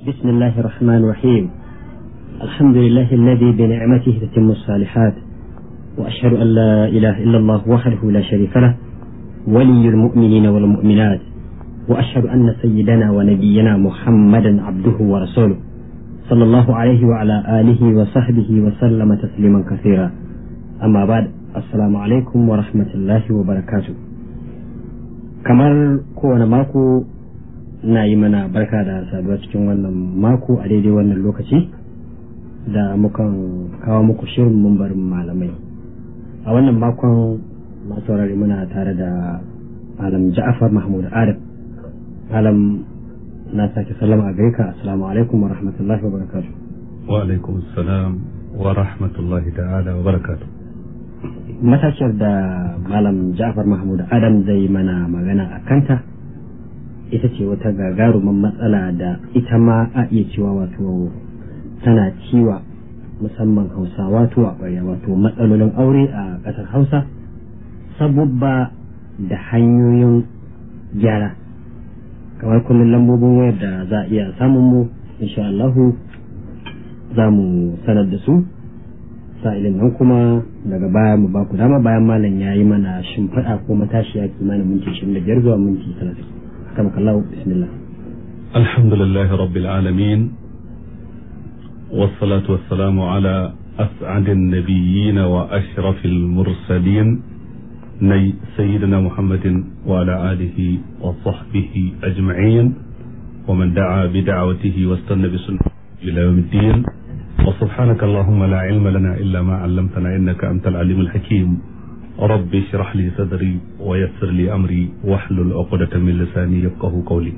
بسم الله الرحمن الرحيم. الحمد لله الذي بنعمته تتم الصالحات، وأشهد أن لا إله إلا الله وحده لا شريك له ولي المؤمنين والمؤمنات، وأشهد أن سيدنا ونبينا محمدا عبده ورسوله صلى الله عليه وعلى آله وصحبه وسلم تسليما كثيرا. أما بعد، السلام عليكم ورحمة الله وبركاته. kamar kowane mako na yi mana barka da saduwa cikin wannan mako a daidai wannan lokaci da mukan kawo muku shirin mumbarin malamai. A wannan makon masu saurari muna tare da Malam Ja'far Mahmud Adam. Malam, na sake sallama a gare ka. Assalamu alaikum wa rahmatullahi wa barakatuh. Wa alaikum assalam wa rahmatullahi ta'ala wa barakatuh. Matashiyar da Malam Ja'far Mahmud Adam zai mana magana a kanta ita ce wata gagarumin matsala da ita ma a iya cewa wato tana ciwa musamman Hausawa to a ƙwarya, wato matsalolin aure a ƙasar Hausa, sabubba da hanyoyin gyara. Kamar kullum lambobin wayar da za a iya samun mu insha Allahu za mu sanar da su sa'ilin nan, kuma daga baya mu ba ku dama bayan malam ya yi mana shimfiɗa ko matashiya kimanin minti 25 zuwa minti 30. kama kallahu, bismillah. Alhamdulillahi rabbil alamin, wassalatu wassalamu ala as'adin nabiyyin wa ashrafil mursalin sayyidina Muhammadin wa ala alihi wa sahbihi ajma'in wa man da'a bi da'watihi wastanna bi sunnatihi ila yawmiddin. وسبحانك اللهم لا علم لنا إلا ما علمتنا إنك أنت العليم الحكيم. رب اشرح لي صدري ويسر لي أمري واحلل عقدة من لساني يفقهوا قولي.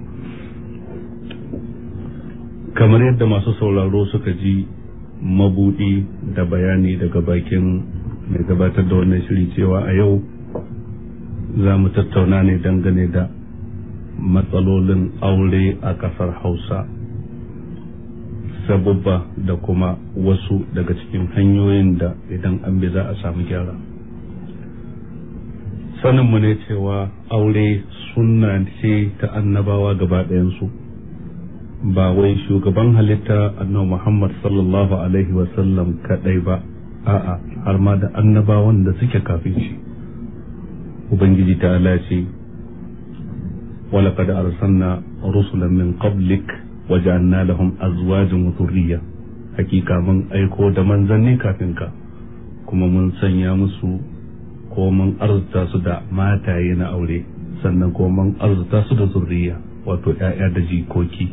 kamar yadda masu sauraro suka ji mabudi da bayani daga bakin mai gabatar da wannan shiri cewa a yau za mu tattauna ne dangane da matsalolin aure a ƙasar Hausa, sababba da kuma wasu daga cikin hanyoyin da idan an bi za a samu gyara. Saninmu ne cewa aure sunna ce ta annabawa gaba ɗayansu, ba wai shugaban halitta annabi Muhammad sallallahu alaihi wasallam kaɗai ba, a'a har ma da annabawan da suke kafin shi. Ubangiji ta ala ce, walaqad arsalna rusulan min qablik waja'alna lahum azwajan wa dhurriyya, hakika mun aiko da manzanni kafin ka, kuma mun sanya musu ko mun arzuta su da mataye na aure, sannan ko mun arzuta su da zurriya, wato ƴaƴa da jikoki.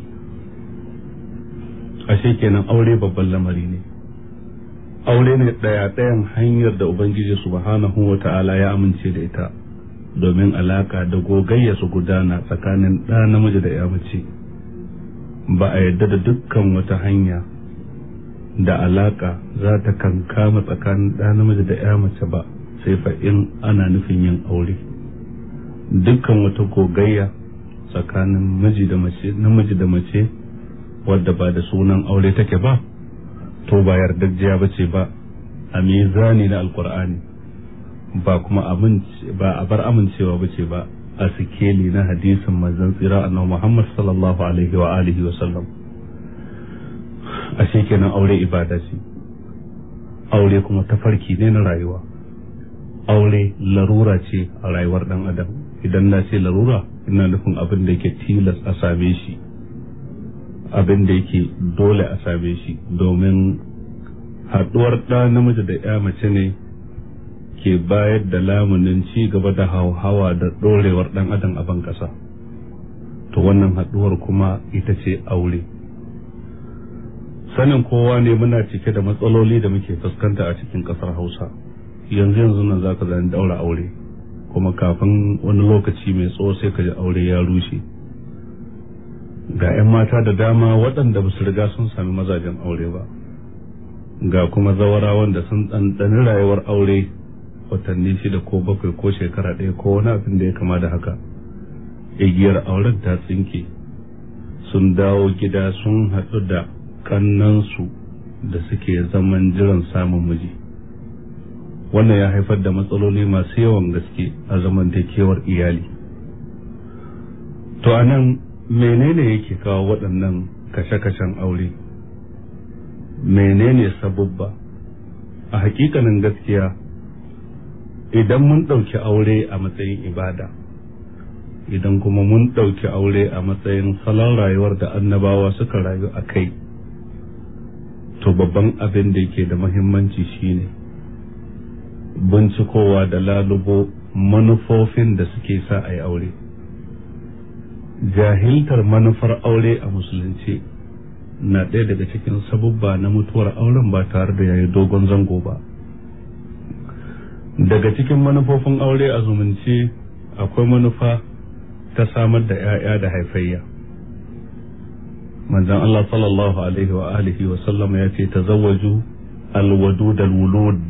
Ashe kenan aure babban lamari ne. Aure ne ɗayan hanyar da Ubangiji subhanahu wa ta'ala ya amince da ita domin alaka da gogayya su gudana tsakanin ɗa namiji da ƴa mace. Ba a yarda da dukkan wata hanya da alaka za ta kankama tsakanin ɗa namiji da ƴa mace ba, sai fa in ana nufin yin aure. Dukkan wata gogayya tsakanin namiji da mace wadda ba da sunan aure take ba, to ba yardajjiya ba ce ba a mizani na alkur'ani, ba kuma ba a bar amincewa ba ce ba a sikeli na hadisin manzon tsira annabi Muhammad sallallahu alaihi wa alihi wa sallam. Ashe kenan aure ibada ce, aure kuma tafarki ne na rayuwa, aure larura ce a rayuwar dan adam. Idan na ce larura, ina nufin abin da yake tilas a same shi, abin da yake dole a same shi, domin haɗuwar ɗa namiji da ƴa mace ne ke bayar da lamunin ci gaba da hauhawa da ɗorewar ɗan adam a ban ƙasa. To wannan haɗuwar kuma ita ce aure. Sanin kowa ne muna cike da matsaloli da muke fuskanta a cikin ƙasar Hausa. Yanzu nan za ka zan daura aure, kuma kafin wani lokaci mai tsawo sai ka ji aure ya rushe. Ga 'yan mata da dama waɗanda ba su riga sun sami mazajen aure ba, ga kuma zawarawan da sun ɗanɗani rayuwar aure watanni 6 ko 7 ko shekara 1 ko wani abin da ya kama da haka. Igiyar auren ta tsinke, sun dawo gida sun haɗu da kannansu da suke zaman jiran samun miji. Wannan ya haifar da matsaloli masu yawan gaske a zamantakewar iyali. To anan menene yake kawo waɗannan kashe-kashen aure, menene sabubba. A hakikanin gaskiya idan mun ɗauki aure a matsayin ibada, idan kuma mun ɗauki aure a matsayin salon rayuwar da annabawa suka rayu a kai, to babban abin da yake da muhimmanci shine bincikowa da lalubo manufofin da suke sa a yi aure. Jahiltar manufar aure a musulunci na ɗaya daga cikin sabubba na mutuwar auren ba tare da yayi dogon zango ba. Daga cikin manufofin aure a zumunci akwai manufa ta samar da 'ya'ya da haifayya. Manzon Allah sallallahu alaihi wa alihi wa sallam ya ce tazawwaju alwadud alwulud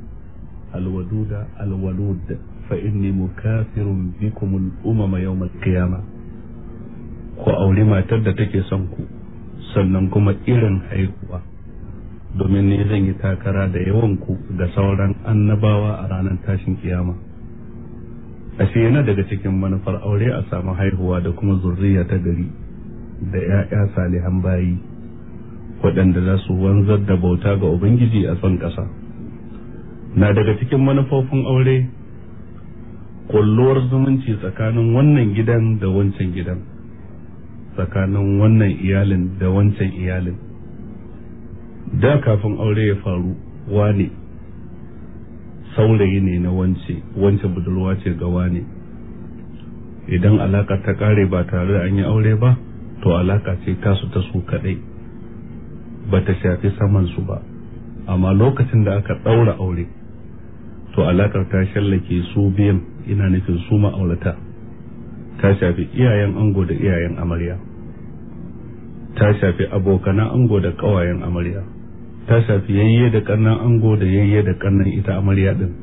alwadud fa inni mukafirun bikum al-umama yawm al-qiyamah. Ku aure matar da take son ku sannan kuma irin haihuwa, domin ne zan yi takara da yawan ku ga sauran annabawa a ranar tashin kiyama. Ashe yana daga cikin manufar aure a samu haihuwa da kuma zurriya ta gari da 'ya'ya salihan bayi waɗanda za su wanzar da bauta ga Ubangiji a son ƙasa. Na daga cikin manufofin aure kulluwar zumunci tsakanin wannan gidan da wancan gidan, tsakanin wannan iyalin da wancan iyalin. Da kafin aure ya faru, wane saurayi ne na wance budurwa ce ga wane. Idan alaka ta kare ba tare da an yi aure ba, to alaka ce tasu ta su kadai, ba ta shafi saman su ba. Amma lokacin da aka ɗaura aure, to alakar ta shallake su biyan, ina nufin su ma'aurata. Ta shafi iyayen ango da iyayen amarya, ta shafi abokanan ango da ƙawayen amarya, ta shafi yayye da ƙannan ango da yayye da ƙannan ita amarya din.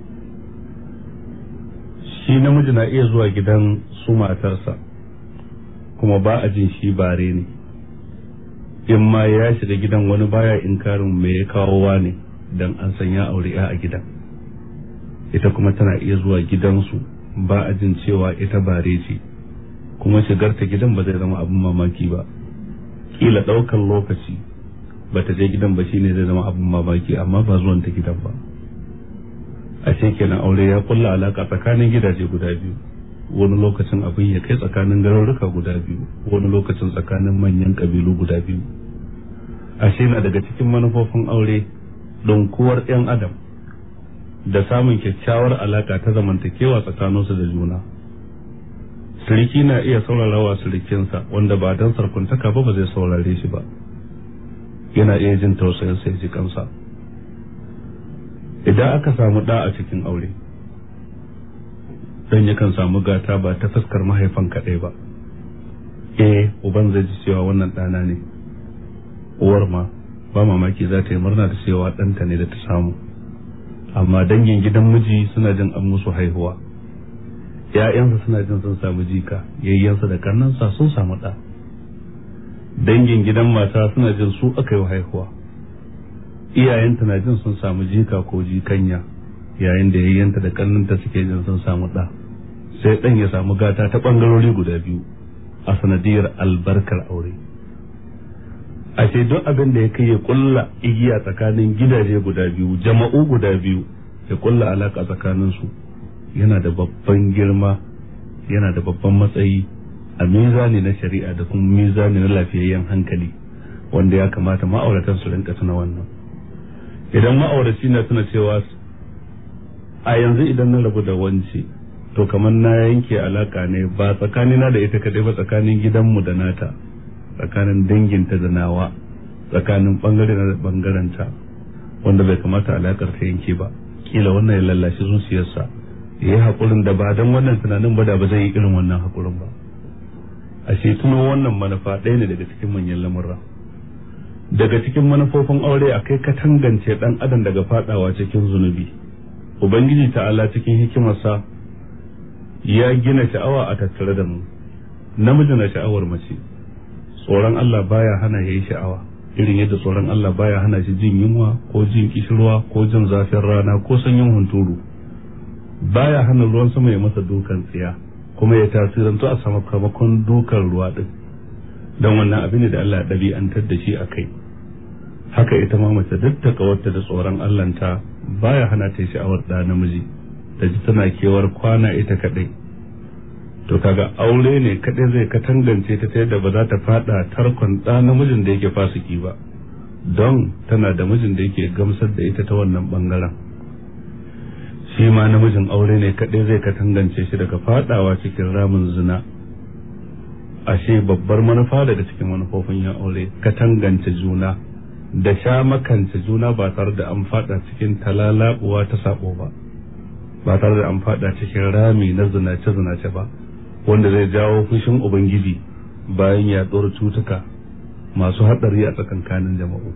Shi namiji na iya zuwa gidan su matarsa kuma ba a jin shi bare ne, in ma ya shiga gidan wani baya inkarin me ya kawo ne dan an san ya aure a gidan. Ita kuma tana iya zuwa gidansu ba a jin cewa ita bare ce, kuma shigarta gidan ba zai zama abin mamaki ba. Kila ɗaukar lokaci ba ta je gidan ba shine zai zama abin mamaki, amma ba zuwan ta gidan ba. A kenan aure ya kulla alaka tsakanin gidaje guda biyu, wani lokacin abin ya kai tsakanin garuruka guda biyu, wani lokacin tsakanin manyan kabilu guda biyu. Ashe na daga cikin manufofin aure dunkuwar 'yan adam da samun kyakkyawar alaka ta zamantakewa tsakaninsu da juna. Siriki na iya saurarawa sirikinsa wanda ba dan sarkuntaka ba zai saurare shi ba, yana iya jin tausayin sai ji kansa. Idan aka samu ɗa a cikin aure, dan yakan samu gata ba ta fuskar mahaifan kaɗai ba. Uban zai ji cewa wannan ɗana ne, uwar ma ba mamaki za ta yi murna da cewa ɗanta ne da ta samu. Amma dangin gidan miji suna jin an musu haihuwa, ‘ya'yansa suna jin sun samu jika, yayyansa da kannansa sun samu ɗa. Dangin gidan mata suna jin su aka yi haihuwa, iyayenta na jin sun samu jika ko jikanya, yayin da yayyanta da kannanta suke jin sun samu ɗa. Sai ɗan ya samu gata ta ɓangarori guda biyu a sanadiyar albarkar aure. Ashe duk abin da ya kai ya kulla igiya tsakanin gidaje guda biyu, jama'u guda biyu, ya kulla alaka tsakanin su, yana da babban girma, yana da babban matsayi a mizani na shari'a da kuma mizani na lafiyayyen hankali, wanda ya kamata ma'auratan su rinka tuna wannan. Idan ma'auraci na tuna cewa a yanzu idan na rabu da wance, to kamar na yanke alaka ne ba tsakanina da ita kadai ba, tsakanin gidanmu da nata, tsakanin danginta da nawa, tsakanin bangare na da bangaranta, wanda bai kamata alakar ta yanke ba. Kila wannan ya lallashi zuciyarsa, ya yi haƙurin da ba don wannan tunanin ba da ba zai yi irin wannan haƙurin ba. Ashe tuno wannan manufa ɗaya ne daga cikin manyan lamurra. Daga cikin manufofin aure akai katangance ɗan adam daga faɗawa cikin zunubi. Ubangiji ta'ala cikin hikimarsa ya gina sha'awa a tattare da mu. Namiji na sha'awar mace, tsoron Allah baya hana yayi sha'awa, irin yadda tsoron Allah baya hana shi jin yunwa ko jin kishirwa ko jin zafin rana ko sanyin hunturu. Baya hana ruwan sama ya masa dukan tsiya kuma ya tasirantu a sakamakon dukan ruwa din. don wannan abin da Allah ya ɗabi'antar da shi a kai. Haka ita ma mace duk ta kawarta da tsoron Allahnta baya hana ta sha'awar ɗa namiji, ta ji tana kewar kwana ita kaɗai. To kaga aure ne kaɗai zai katangance ta yadda ba za ta faɗa tarkon ɗa namijin da yake fasiki ba, don tana da mijin da yake gamsar da ita ta wannan ɓangaren. Shi ma namijin aure ne kaɗai zai katangance shi daga faɗawa cikin ramin zina. Ashe babbar manufa daga cikin manufofin yin aure katangance juna da sha makance juna ba tare da an fada cikin talalabuwa ta sabo ba tare da an fada cikin rami na zinace ba, wanda zai jawo fushin ubangiji bayan yaɗuwar cutuka masu haɗari a tsakankanin jama'u.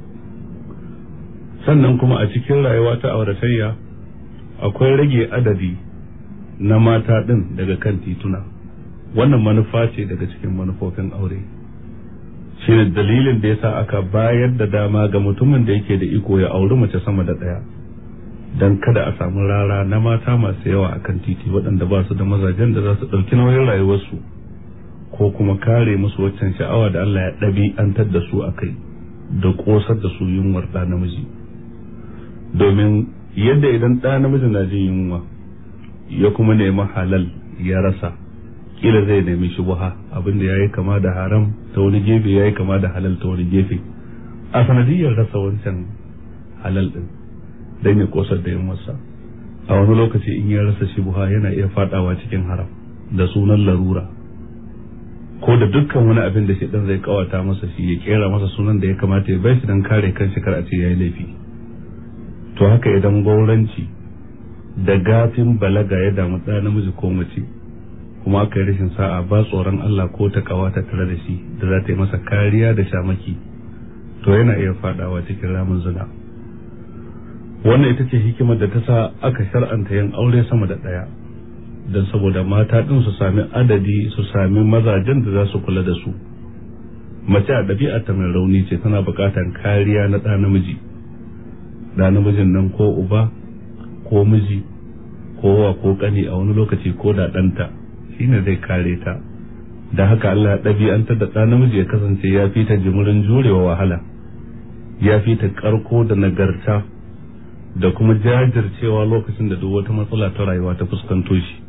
Sannan kuma a cikin rayuwa ta auratayya akwai rage adadi na mata ɗin daga kan tituna. Wannan manufa ce daga cikin manufofin aure. Shi ne dalilin da yasa aka bayar da dama ga mutumin da yake da iko ya auri mace sama da ɗaya, don kada a samu rara na mata masu yawa akan titi waɗanda ba su da mazajen da za su ɗauki nauyin rayuwarsu ko kuma kare musu waccan sha'awa da Allah ya ɗabi'antar da su a kai da ƙosar da su yunwar ɗa namiji. Domin yadda idan ɗa namiji na jin yunwa ya kuma nemi halal ya rasa, kila zai nemi shubha abinda yayi kama da haram ta wani gefe, yayi kama da halal ta wani gefe, a sanadiyar rasa wancan halal din dan ya kosar da yunwarsa. A wani lokaci in ya rasa shubha yana iya fadawa cikin haram da sunan larura, ko da dukkan wani abin da shi dan zai kawata masa shi ya kera masa sunan da ya kamata ya bai shi dan kare kanshi kar a ce yayi laifi. To haka idan gauranci da gafin balaga ya damu ɗa namiji ko mace, kuma aka yi rashin sa'a ba tsoron Allah ko ta kawata tare da shi da za ta yi masa kariya da shamaki, to yana iya fadawa cikin ramin zina. Wannan ita ce hikimar da ta sa aka shar'anta yin aure sama da ɗaya, don saboda mata ɗin su sami adadi, su sami mazajen da za su kula da su. Mace a ɗabi'a ta mai rauni ce, tana buƙatar kariya na ɗa namiji. Ɗa namijin nan ko uba ko miji ko wa ko ƙani, a wani lokaci ko da ɗanta shine zai kare ta. Da haka Allah ya ɗabi'antar da ɗa namiji ya kasance ya fi ta jimirin jurewa wahala, ya fi ta ƙarko da nagarta da kuma jajircewa lokacin da duk wata matsala ta rayuwa ta fuskanto shi.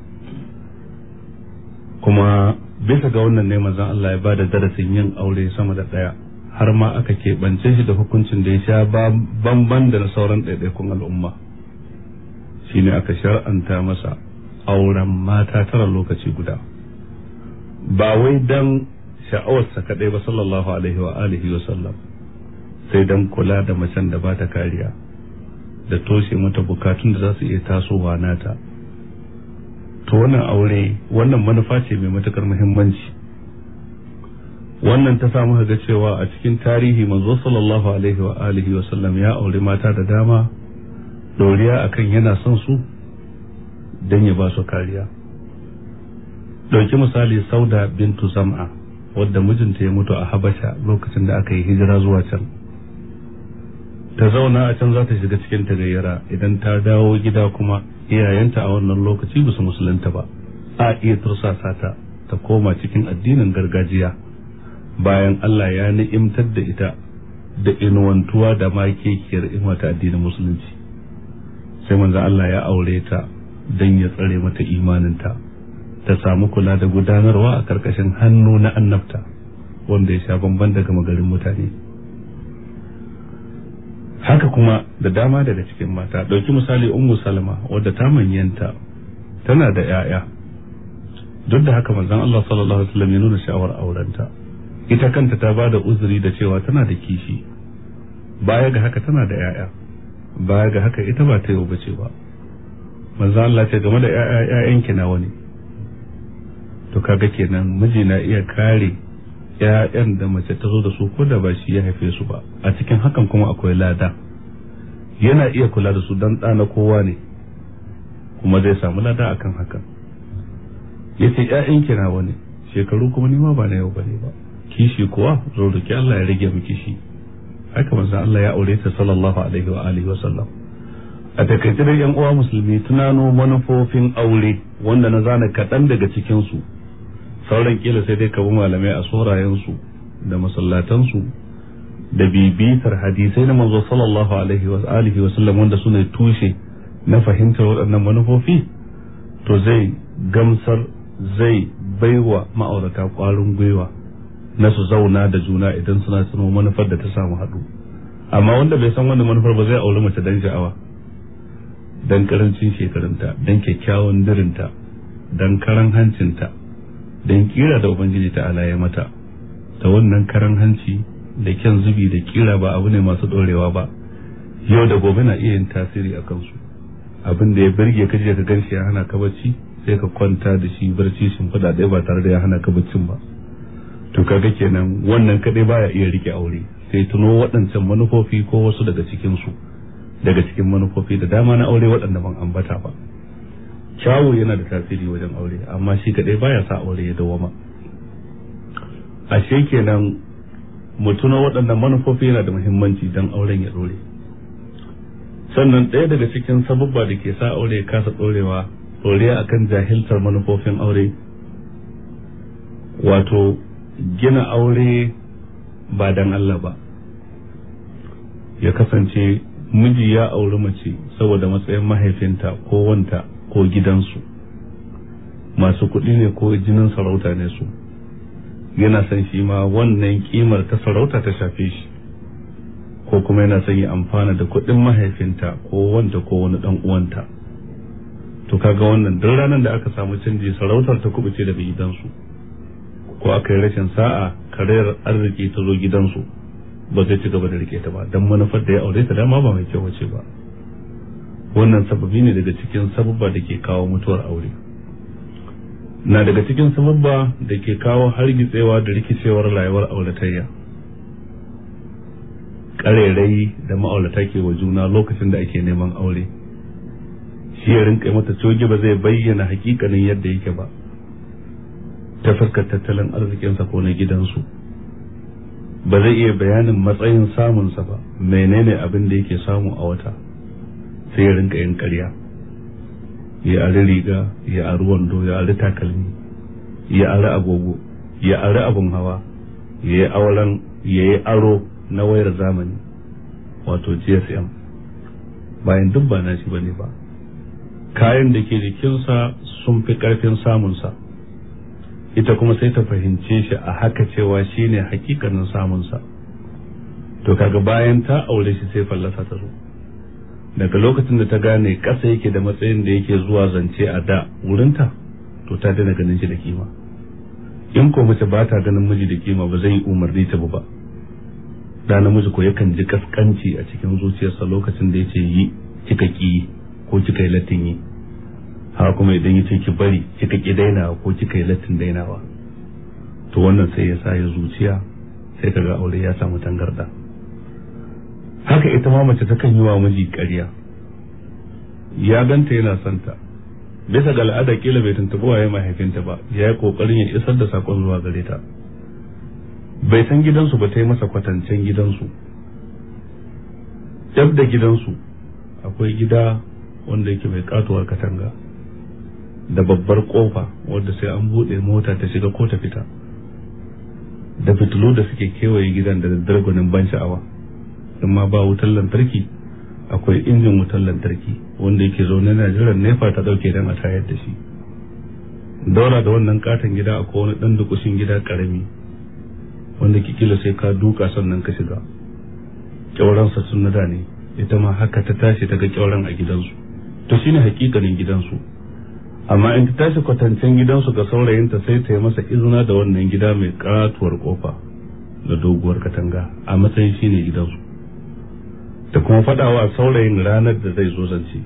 Kuma bisa ga wannan ne manzon Allah ya bada darasin yin aure sama da ɗaya, har ma aka keɓance shi da hukuncin da ya sha bamban da na sauran ɗaiɗaikun al'umma. Shine aka shar'anta masa auren mata tara lokaci guda, ba wai dan sha'awarsa kadai ba sallallahu alaihi wa alihi wa sallam, sai dan kula da macen da ba ta kariya da toshe mata bukatun da za su iya tasowa nata. To wannan aure, wannan manufa ce mai matukar muhimmanci. Wannan ta samu ga cewa a cikin tarihi manzo sallallahu alaihi wa alihi wa sallam ya aure mata da dama, doriya akan yana son su dan ya ba su kariya. Dauki misali Sauda bintu Zam'a, wadda mijinta ya mutu a Habasha lokacin da aka yi hijira zuwa can. Ta zauna a can za ta shiga cikin tagayyara, idan ta dawo gida kuma iyayenta a wannan lokaci ba su musulunta ba, a iya tursasa ta koma cikin addinin gargajiya bayan Allah ya ni'imtar da ita da inuwantuwa da makekiyar ta addinin musulunci. Sai manzo Allah ya aure ta don ya tsare mata imaninta, ta samu kula da gudanarwa a karkashin hannu na annabta wanda ya sha bamban daga magarin mutane. Haka kuma da dama daga cikin mata, ɗauki misali Ummu Salama wadda ta manyanta, tana da 'ya'ya, duk da haka manzon Allah sallallahu alaihi wasallam ya nuna sha'awar aurenta. Ita kanta ta bada uzuri da cewa tana da kishi, baya ga haka tana da 'ya'ya, baya ga haka ita ba ta yau bace ba. Manzon Allah ce game da 'ya'yanki nawa ne. To kaga kenan miji na iya kare ‘ya'yan da mace ta zo da su ko da ba shi ya haife su ba, a cikin hakan kuma akwai lada. Yana iya kula da su don ɗana kowa ne, kuma zai samu lada akan hakan. Ya ce ‘ya'yan kina wani, shekaru kuma nima ba na yau ba ne ba, kishi kuwa zo roki Allah ya rage miki shi. Haka manzon Allah ya aure ta sallallahu alaihi wa alihi wa sallam. A takaice dai ‘yan uwa musulmi, tunano manufofin aure wanda na zana kaɗan daga cikinsu sauran kila sai dai ka bi malamai a sorayensu da masallatansu da bibitar hadisai na manzo sallallahu alaihi wa alihi wa sallam wanda suna tushe na fahimtar waɗannan manufofi, to zai gamsar, zai baiwa ma'aurata ƙwarin gwiwa na su zauna da juna idan suna tuno manufar da ta samu haɗu. Amma wanda bai san wannan manufar ba zai auri mace dan sha'awa, dan karancin shekarunta, dan kyakkyawan dirinta, dan karan hancinta, dan kira da ubangiji ta ala ya mata. Da wannan karan hanci da kyan zubi da kira ba abu ne masu dorewa ba, yau da gobe na iya yin tasiri a kansu. Abin da ya birge ka je ka ganshi ya hana ka bacci, sai ka kwanta da shi barci shimfiɗa ɗaya ba tare da ya hana ka baccin ba. To kaga kenan wannan kadai baya iya rike aure, sai tuno waɗancan manufofi ko wasu daga cikin su, daga cikin manufofi da dama na aure waɗanda ban ambata ba. Kyawu yana da tasiri wajen aure, amma shi kadai baya sa aure ya dawama. Ashe kenan mu tuno waɗannan manufofi yana da muhimmanci don auren ya dore. Sannan ɗaya daga cikin sabubba da ke sa aure ya kasa ɗorewa akan jahiltar manufofin aure, wato gina aure ba dan Allah ba. Ya kasance miji ya auri mace saboda matsayin mahaifinta ko wanta ko gidansu, masu kuɗi ne ko jinin sarauta ne su, yana son shi ma wannan kimar ta sarauta ta shafe shi, ko kuma yana son ya amfana da kuɗin mahaifinta ko wanta ko wani ɗan uwanta. To kaga wannan duk ranar da aka samu canji sarautar ta kubuce daga gidansu, ko aka yi rashin sa'a karayar arziki ta zo gidansu, ba zai ci gaba da rike ta ba, don manufar da ya aure ta dama ba mai kyau wace ba. Wannan sababi ne daga cikin sababba da ke kawo mutuwar aure. Na daga cikin sababba da ke kawo hargitsewa da rikicewar rayuwar auratayya, ƙarerai da ma'aurata ke wa juna lokacin da ake neman aure. Shi ya rinka mata coge ba zai bayyana hakikanin yadda yake ba, ta fuskar tattalin arzikinsa ko na gidansu, ba zai iya bayanin matsayin samunsa ba, menene abin da yake samu a wata, sai ya rinka yin ƙarya. Ya ari riga, ya ari wando, ya ari takalmi, ya ari agogo, ya ari abun hawa, ya yi aro na wayar zamani, wato GSM, bayan duk ba nashi bane ba. Kayan da ke jikinsa sun fi ƙarfin samunsa, ita kuma sai ta fahimce shi a haka cewa shi ne hakikanin samunsa. To kaga bayan ta aure shi sai fallasa ta zo. Daga lokacin da ta gane ƙasa yake da matsayin da yake zuwa zance a da wurinta, to ta daina ganin shi da kima. In ko mace ba ta ganin miji da kima ba zai yi umarni ta ba. Da namiji ko yakan ji kaskanci a cikin zuciyarsa lokacin da yace yi kika ki ko kika yi latin yi, haka kuma idan yace ki bari kika ki dainawa ko kika yi latin dainawa, to wannan sai ya sa ya zuciya, sai kaga aure ya samu tangarda. Haka ita ma mace takan yi wa miji ƙarya, ya ganta yana santa, bisa ga al'ada kila bai tuntuɓi waye mahaifinta ba, ya yi ƙoƙarin ya isar da saƙon zuwa gare ta. Bai san gidansu ba, ta yi masa kwatancen gidansu. Dab da gidansu akwai gida wanda yake mai katuwar katanga da babbar kofa wadda sai an buɗe mota ta shiga ko ta fita, da fitilu da suke kewaye gidan da daddare gwanin ban sha'awa. In ma ba wutar lantarki, akwai injin wutar lantarki wanda yake zaune na jiran nefa ta dauke dan a tayar da shi. Daura da wannan katon gida akwai wani dan dukushin gida karami wanda kikila sai ka duka sannan ka shiga. Kyauransa sun nada ne, ita ma haka ta tashi ta ga kyauran a gidansu, to shine hakikanin gidansu. Amma in ta tashi kwatancen gidansu ga saurayinta sai ta yi masa izina da wannan gida mai katuwar kofa da doguwar katanga a matsayin shine gidansu, ta kuma faɗawa saurayin ranar da zai zo zance,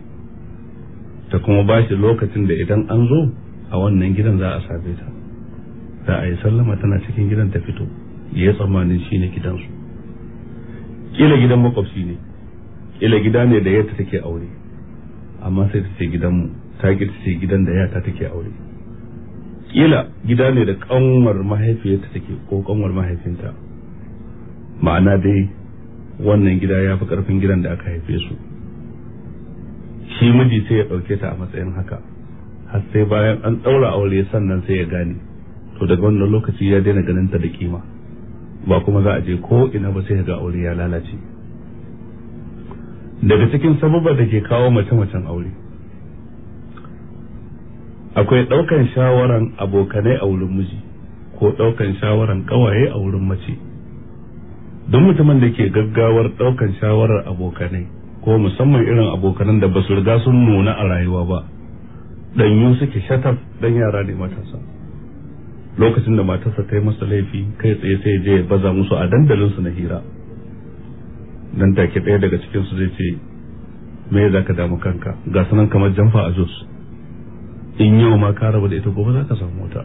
ta kuma ba shi lokacin da idan an zo a wannan gidan za a same ta, za a yi sallama tana cikin gidan ta fito, ya tsammanin shine gidansu. Kila gidan makwabci ne, kila gida ne da yadda take aure, amma sai ta ce gidanmu, ta ki ce gidan da yata take aure. Kila gida ne da kanwar mahaifiyarta take ko kanwar mahaifinta, ma'ana dai wannan gida ya fi karfin gidan da aka haife su. Shi miji sai ya ɗauke ta a matsayin haka, har sai bayan an ɗaura aure sannan sai ya gane, to daga wannan lokaci ya daina ganin ta da kima, ba kuma za a je ko ina ba sai ga aure ya lalace. Daga cikin sababa da ke kawo mace-macen aure akwai ɗaukan shawaran abokanai a wurin miji ko ɗaukan shawaran ƙawaye a wurin mace. Don mutumin da ke gaggawar ɗaukan shawarar abokanai ko musamman irin abokanan da ba su riga sun nuna a rayuwa ba, ɗanyu suke shatar ɗan yara ne matasa. Lokacin da matarsa ta yi masa laifi kai tsaye sai je ya baza musu a dandalinsu na hira. Nan take ɗaya daga cikinsu zai ce, me za ka damu kanka, ga sanan kamar jamfa a Jos, in yau ma ka raba da ita gobe za ka samu wata.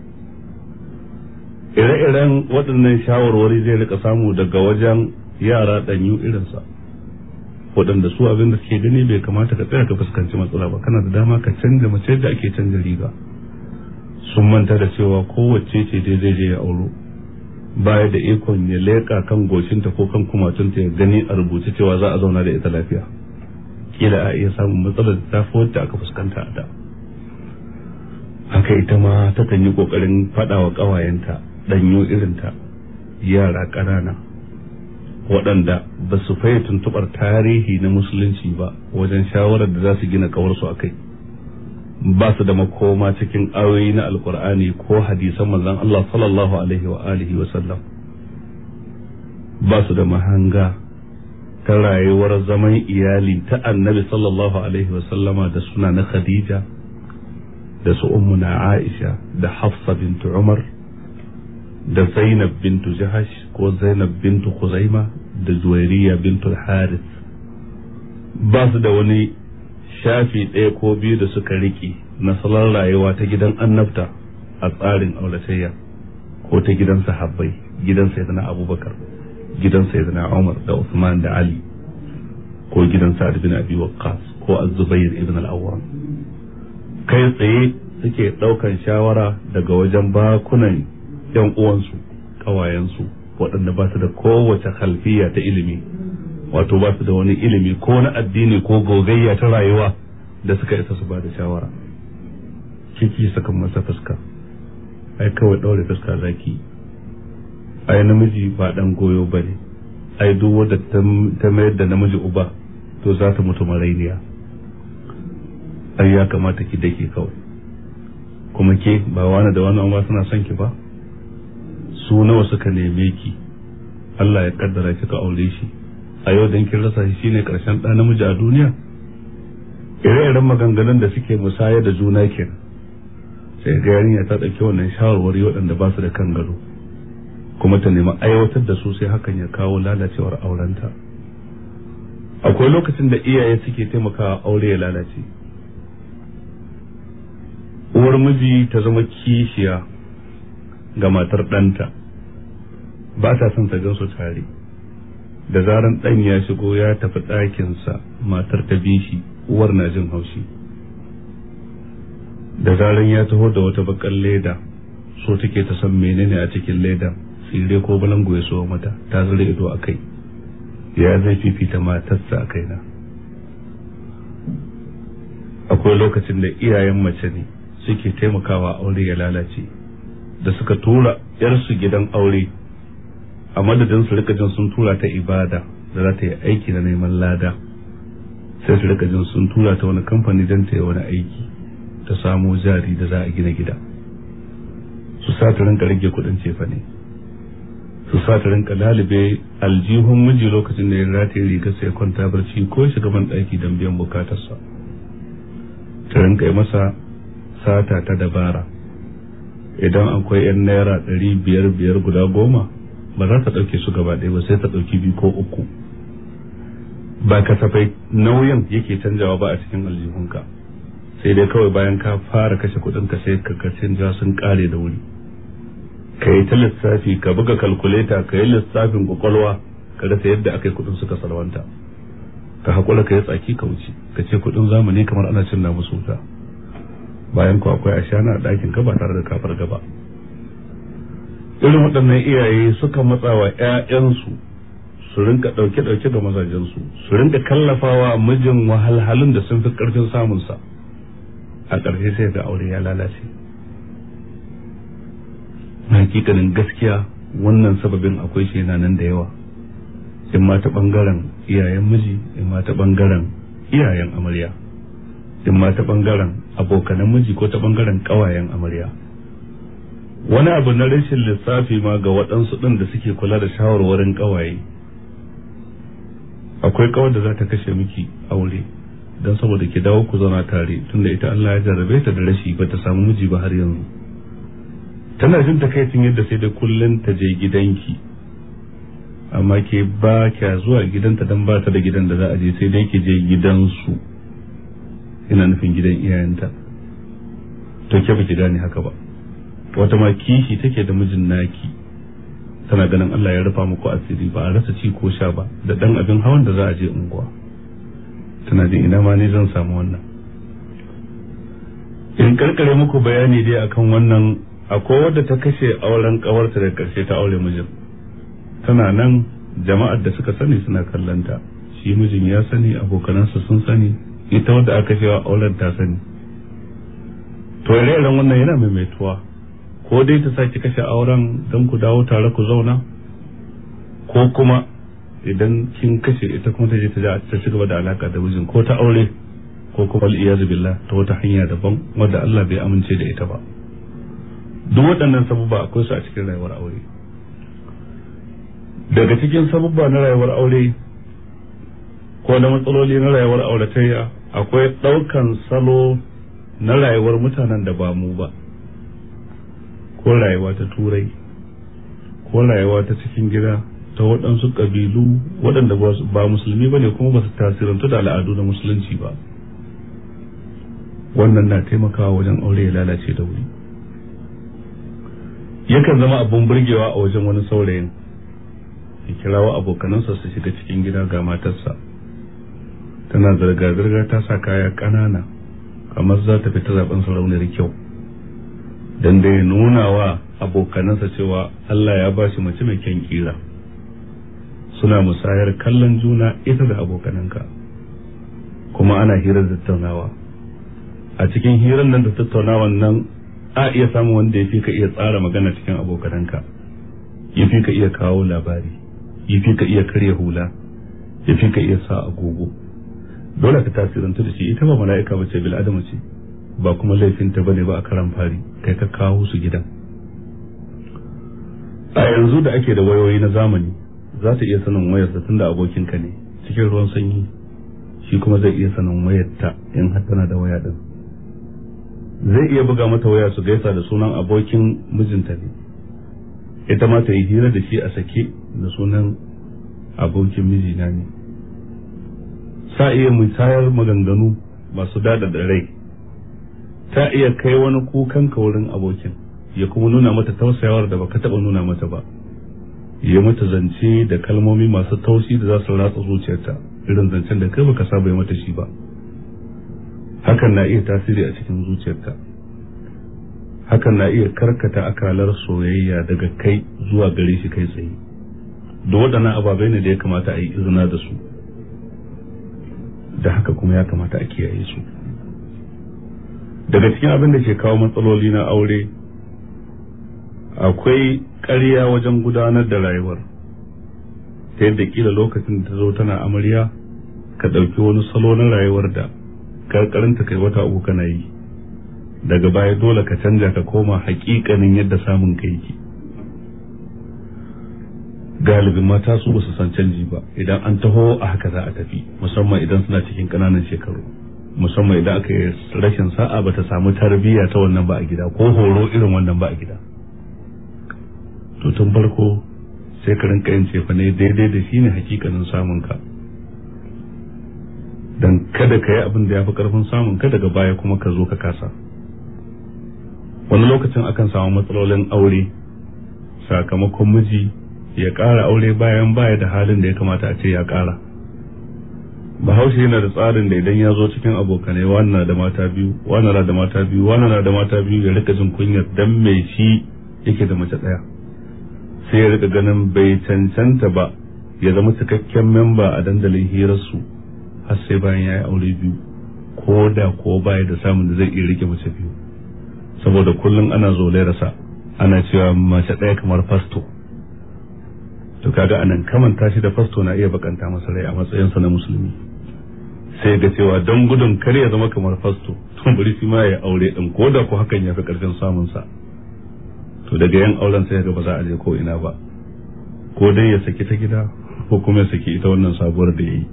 Ire-iren waɗannan shawarwari zai rika samu daga wajen yara ɗanyu irinsa, waɗanda su abin da suke gani bai kamata ka tsaya ka fuskanci matsala ba, kana da dama ka canja mace da ake canja riga. Sun manta da cewa kowace ce dai zai je ya auro, baya da ikon ya leƙa kan goshinta ko kan kumatunta ya gani a rubuce cewa za a zauna da ita lafiya. Kila a iya samun matsalar da ta fi wadda aka fuskanta a da. Haka ita ma takan yi ƙoƙarin faɗa wa ƙawayenta ɗanyo irinta, yara ƙanana waɗanda ba su faye tuntuɓar tarihi na musulunci ba wajen shawarar da za su gina ƙawarsu a kai. Ba su da makoma cikin ayoyi na alkur'ani ko hadisan manzon Allah sallallahu alaihi wa alihi wa sallam. Ba su da mahanga ta rayuwar zaman iyali ta annabi sallallahu alaihi wa sallama da suna na Khadija da su ummuna Aisha da Hafsa bintu Umar da Zainab bintu Jahash ko Zainab bintu Khuzaima da Juwairiya bintu Harith. Ba su da wani shafi ɗaya ko biyu da suka riƙe na salon rayuwa ta gidan annabta a tsarin auratayya ko ta gidan sahabbai, gidan sayyidina Abubakar, gidan sayyidina Umar da Uthman da Ali, ko gidan Sa'ad bin Abi Waqqas ko Az-Zubair ibn al-Awwam. Kai tsaye suke ɗaukan shawara daga wajen bakunan yan uwansu, kawayensu waɗanda ba su da kowace khalfiya ta ilimi, wato ba su da wani ilimi ko na addini ko gogayya ta rayuwa da suka isa su ba da shawara. Kiki sukan masa fuska, ai kawai ɗaure fuska zaki, ai namiji ba ɗan goyo ba ne, ai duk wadda ta mayar da namiji uba to za ta mutu marainiya, ai ya kamata ki dake kawai. Kuma ke ba wani da wani amma suna son ki ba, su nawa suka neme ki, Allah ya kaddara kika aure shi, a yau dan kin rasa shi shine karshen ɗa namiji a duniya. Ire-iren maganganun da suke musaya da juna kenan, sai ga yarinya ta ɗauki wannan shawarwari waɗanda ba su da kan gado, kuma ta nemi aiwatar da su, sai hakan ya kawo lalacewar aurenta. Akwai lokacin da iyaye suke taimakawa aure ya lalace. Uwar miji ta zama kishiya ga matar ɗanta, ba ta son ta gan su tare. Da zaran ɗan ya shigo ya tafi ɗakinsa, matar ta bi shi, uwar na jin haushi. Da zaran ya taho da wata bakar leda, so take ta san menene a cikin leda, tsire ko balango ya so mata, ta zura ido a kai, ya zai fifita matarsa a kaina. Akwai lokacin da iyayen mace ne suke taimakawa aure ya lalace, da suka tura yarsu gidan aure a madadin su rika jin sun tura ta ibada da za ta yi aiki na neman lada, sai su rika jin sun tura ta wani kamfani don ta yi wani aiki ta samo jari da za a gina gida. Su sa ta rinka rage kudin cefane, su sa ta rinka lalube aljihun miji lokacin da ya rataye riga sai kwanta barci ko shiga ban daki don biyan bukatarsa. Ta rinka yi masa sata ta dabara. Idan akwai 'yan naira 500 guda 10, ba za ta ɗauke su gaba ɗaya ba, sai ta ɗauki 2 ko 3. Ba kasafai nauyin yake canjawa ba a cikin aljihunka, sai dai kawai bayan ka fara kashe kuɗinka sai ka canja sun ƙare da wuri. Ka yi ta lissafi, ka buga kalkuleta, ka yi lissafin kwakwalwa, ka rasa yadda aka yi kuɗin suka salwanta. Ka haƙura ka yi tsaki ka wuce, ka ce kuɗin zamani kamar ana cin na musu wuta, bayan ku akwai ashana a ɗakin ka ba tare da kafar gaba. Irin waɗannan iyaye suka matsa wa 'ya'yansu su rinka ɗauke-ɗauke ga mazajensu, su rinka kallafawa mijin wahalhalun da sun fi ƙarfin samunsa. A ƙarshe sai ga aure ya lalace. hakikanin gaskiya wannan sababin akwai shi yana nan da yawa, in ma ta bangaren iyayen miji, in ma ta bangaren iyayen amarya, in ma ta bangaren abokanan miji ko ta bangaren kawayen amarya. Wani abu na rashin lissafi ma ga waɗansu ɗin da suke kula da shawarwarin kawaye, akwai kawar da za ta kashe miki aure don saboda ki dawo ku zauna tare, tunda ita Allah ya jarrabe ta da rashi ba ta samu miji ba har yanzu. Tana jin takaicin yadda sai da kullun ta je gidanki, amma ke ba kya zuwa gidanta dan ba ta da gidan da za a je, sai dai ki je gidansu, ina nufin gidan iyayenta. To ke ba ki gane haka ba, wata ma kishi take da mijin naki, tana ganin Allah ya rufa muku asiri, ba a rasa ci ko sha ba, da dan abin hawan da za a je unguwa. Tana jin ina ma ne zan samu wannan. In karkare muku bayani dai akan wannan, akwai wadda ta kashe auren kawarta da karshe ta aure mijin. Tana nan jama'ar da suka sani suna kallanta, shi mijin ya sani, abokanansa sun sani, ita wadda aka kashewa auren ta sani. To ire-iren wannan yana maimaituwa, ko dai ta sake kashe auren don ku dawo tare ku zauna, ko kuma idan kin kashe ita kuma ta je ta ci gaba da alaka da mijin, ko ta aure ko kuma al'iyazu billah ta wata hanya daban wadda Allah bai amince da ita ba. Duk waɗannan sabubba akwai su a cikin rayuwar aure. Daga cikin sabubba na rayuwar aure ko na matsaloli na rayuwar auratayya, akwai ɗaukan salo na rayuwar mutanen da ba mu ba, ko rayuwa ta turai, ko rayuwa ta cikin gida ta waɗansu ƙabilu waɗanda ba musulmi ba ne kuma ba su tasirantu da al'adu na musulunci ba. Wannan na taimakawa wajen aure ya lalace da wuri. Yakan zama abun burgewa a wajen wani saurayin, ya kirawo abokanansa su shiga cikin gida ga matarsa, tana zirga-zirga ta sa kaya ƙanana kamar za ta fita zaben sarauniyar kyau, don da ya nuna wa abokanansa cewa Allah ya ba shi mace mai kyan kira. Suna musayar kallon juna ita da abokananka, kuma ana hirar tattaunawa. A cikin hirar nan da tattaunawan nan a iya samun wanda ya fi ka iya tsara magana cikin abokananka, ya fi ka iya kawo labari, ya fi ka iya karya hula, ya fi ka iya sa agogo. Dole ka tasirantu da shi, ita ba mala'ika ba ce, bil'adama ce, ba kuma laifinta bane ba a karan fari, kai ka kawo su gidan. A yanzu da ake da wayoyi na zamani, za ta iya sanin wayarsa tunda abokinka ne cikin ruwan sanyi, shi kuma zai iya sanin wayarta in har tana da waya din. Zai iya buga mata waya su gaisa da sunan abokin mijinta ne, ita ma ta yi hira da shi a sake da sunan abokin mijina ne. Sa iya musayar maganganu masu dada da rai. Ta iya kai wani kukan ka wurin abokin, ya kuma nuna mata tausayawar da baka taba nuna mata ba, ya mata zance da kalmomi masu taushi da za su ratsa zuciyarta, irin zancen da kai baka saba mata shi ba. Hakan na iya tasiri a cikin zuciyarta. Hakan na iya karkata akalar soyayya daga kai zuwa gare shi kai tsaye. Da waɗannan ababai ne da ya kamata a yi izina da su, da haka kuma ya kamata a kiyaye su. Daga cikin abin da ke kawo matsaloli na aure, akwai ƙarya wajen gudanar da rayuwar, ta yadda kila lokacin da ta zo tana amarya ka ɗauki wani salo na rayuwar da karkarinta kai wata uku kana yi, daga baya dole ka canja ka koma hakikanin yadda samun kai yake. Galibin mata su ba su san canji ba, idan an taho a haka za a tafi, musamman idan suna cikin ƙananan shekaru, musamman idan aka yi rashin sa'a ba ta samu tarbiyya ta wannan ba a gida, ko horo irin wannan ba a gida. To tun farko sai ka rinka yin cefane daidai da shi ne hakikanin samun ka, dan kada ka yi abin da ya fi karfin samun ka daga baya kuma ka zo ka kasa. Wani lokacin akan samu matsalolin aure sakamakon miji ya ƙara aure bayan baya da halin da ya kamata a ce ya ƙara. Bahaushe yana da tsarin da idan ya zo cikin abokanai, wani na da mata biyu, wani na da mata biyu, wani na da mata biyu, ya rika jin kunyar dan mai shi yake da mace ɗaya, sai ya rika ganin bai cancanta ba ya zama cikakken memba a dandalin hirarsu har sai bayan ya yi aure biyu, ko da ko baya da samun da zai iya rike mace biyu, saboda kullum ana zolayarsa ana cewa mace ɗaya kamar fasto. To kaga anan kamanta shi da fasto na iya bakanta masa rai a matsayinsa na musulmi, sai ga cewa don gudun kar ya zama kamar fasto to bari shi ma ya aure din, ko da ko hakan ya fi karfin samun sa. To daga yan auren sai ga ba za a je ko ina ba, ko dai ya saki ta gida ko kuma ya saki ita wannan sabuwar da yayi,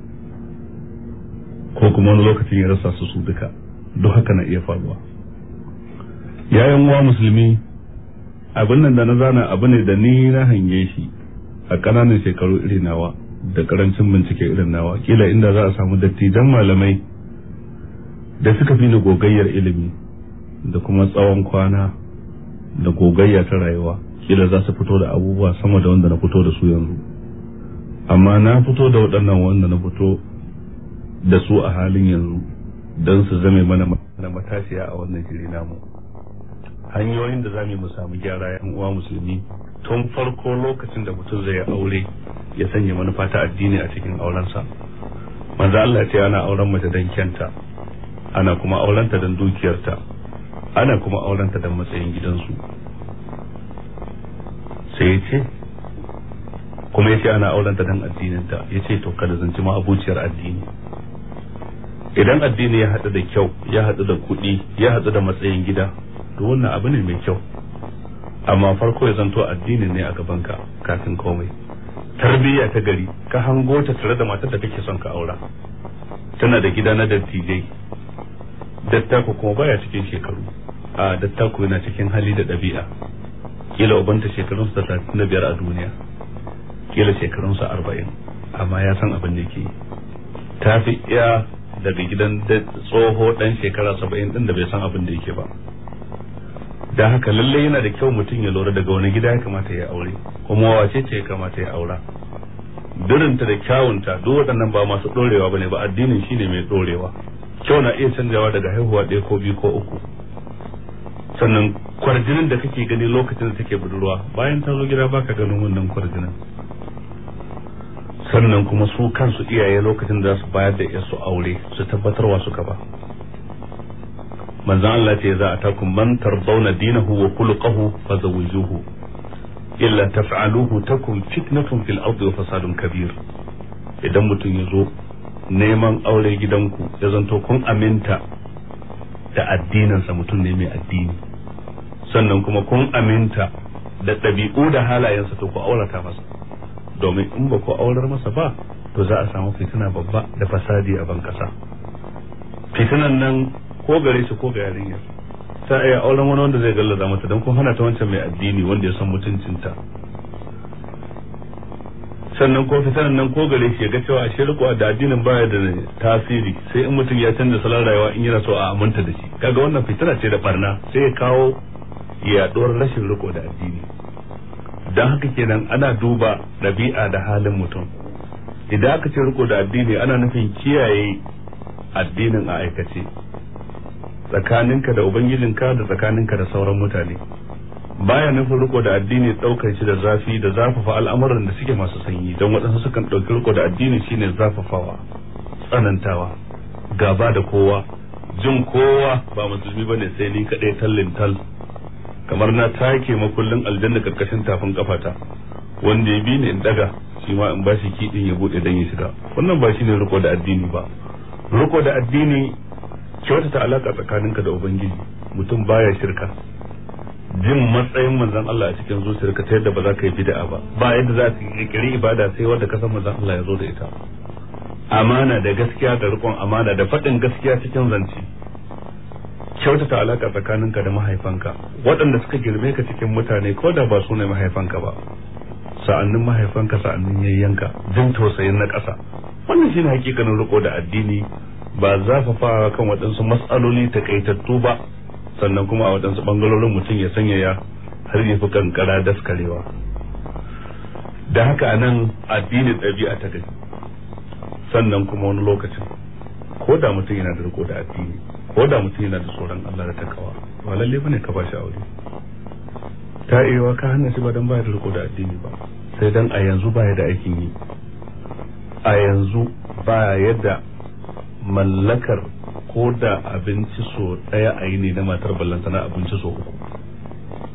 ko kuma wani lokacin ya rasa su duka. Duk haka na iya faruwa. Yayan uwa musulmi, abin nan da na zana abu ne da ni na hange shi a ƙananan shekaru irin nawa da karancin bincike irin nawa. Kila inda za a samu dattijan malamai da suka fi ni gogayyar ilimi da kuma tsawon kwana da gogayya ta rayuwa, kila za su fito da abubuwa sama da wanda na fito da su yanzu. Amma na fito da waɗannan wanda na fito da su a halin yanzu don su zame mana matashiya a wannan shiri namu. Hanyoyin da za mu samu gyara yan uwa musulmi tun farko lokacin da mutum zai aure ya sanya manufa ta addini a cikin aurensa. Manzo Allah ce ana auren mace don kyanta, ana kuma aurenta don dukiyarta, ana kuma aurenta don matsayin gidansu. Sai ya ce kuma yace ana aurenta don addininta, yace to kada zanci ma abuciyar addini. Idan addini ya haɗu da kyau, ya haɗu da kuɗi, ya haɗu da matsayin gida, to wannan abu ne mai kyau. Amma farko ya zanto addinin ne a gabanka kafin komai. Tarbiyya ta gari, ka hango ta tare da matar da kake son ka aura, tana da gida na dattijai, dattako kuma baya cikin shekaru, a dattako yana cikin hali da ɗabi'a. Kila ubanta shekarunsa 35 a duniya, kila shekarunsa 40, amma ya san abin da yake. Ta fi iya daga gidan tsoho dan shekara 70 din da bai san abin da yake ba. Da haka lalle yana da kyau mutum ya lura daga wani gida ya kamata ya aure, kuma wace ce ya kamata ya aura. Durinta da kyawunta duk waɗannan ba masu ɗorewa bane ba, addinin shine mai ɗorewa. Kyau na iya canjawa daga haihuwa 1 ko 2 ko 3. Sannan kwarjinin da kake gani lokacin da take budurwa, bayan ta zo gida baka ganin wannan kwarjinin. Sannan kuma su kansu iyaye lokacin da su bayar da yasu aure su tabbatarwa suka ba. Manzon Allah ce za a takum man tardawna dinahu wa khuluquhu fazawwijuhu illa taf'aluhu takum fitnatun fil ardi wa fasadun kabir. Idan mutum ya zo neman aure gidanku ya zanto kun aminta da addininsa, mutum ne mai addini, sannan kuma kun aminta da ɗabi'u da halayensa, to ku aurata masa. Domin in ba ku aurar masa ba, to za a samu fitina babba da fasadi a ban kasa. Fitinan nan ko gare shi ko ga yarinya, ta iya auren wani wanda zai gallaza mata don kun hana ta wancan mai addini wanda ya san mutuncinta. Sannan ko fitinan nan ko gare shi ya ga cewa ashe riko da addinin baya da tasiri, sai in mutum ya canza salon rayuwa in yana so a aminta da shi. Kaga wannan fitina ce da barna, sai ya kawo yaɗuwar rashin riko da addini. Don haka kenan ana duba ɗabi'a da halin mutum. Idan aka ce riko da addini ana nufin kiyaye addinin a aikace tsakaninka da ubangijinka da tsakaninka da sauran mutane. Baya nufin riko da addini ɗaukar shi da zafi da zafafa al'amuran da suke masu sanyi, don waɗansu sukan ɗauki riko da addini shine zafafawa, tsanantawa, gaba da kowa, jin kowa ba musulmi bane sai ni kaɗai tallin tal, kamar na take makullin aljanna karkashin tafin kafata, wanda ya bi ni in daga shi ma in bashi kidin ya bude dan ya shiga. Wannan ba shine riko da addini ba. Riko da addini kyautata alaka tsakaninka da ubangiji, mutum baya shirka, jin matsayin manzon Allah a cikin zuciyarka ta yadda ba za ka yi bid'a ba, ba yadda za ka kirkiri ibada sai wanda ka san manzon Allah ya zo da ita. Amana da gaskiya da rikon amana da faɗin gaskiya cikin zance, kyautata alaka tsakaninka da mahaifanka, waɗanda suka girme ka cikin mutane ko da ba su ne mahaifanka ba, sa'annin mahaifanka, sa'annin yayyanka, jin tausayin na ƙasa. Wannan shine hakikanin riko da addini, ba zafafawa kan waɗansu matsaloli takaitattu ba, sannan kuma a waɗansu ɓangarorin mutum ya sanyaya har ya fi kankara daskarewa. Da haka anan addinin ɗabi'a ta gani. Sannan kuma wani lokacin ko da mutum yana da riko da addini, ko da mutum yana da tsoron Allah da takawa, ba lalle bane ka ba shi aure. Ta iya ka hana shi ba dan baya da riko da addini ba, sai dan a yanzu baya da aikin yi, a yanzu baya yadda mallakar ko da abinci so daya a yi ne na matar ballantana abinci so 3.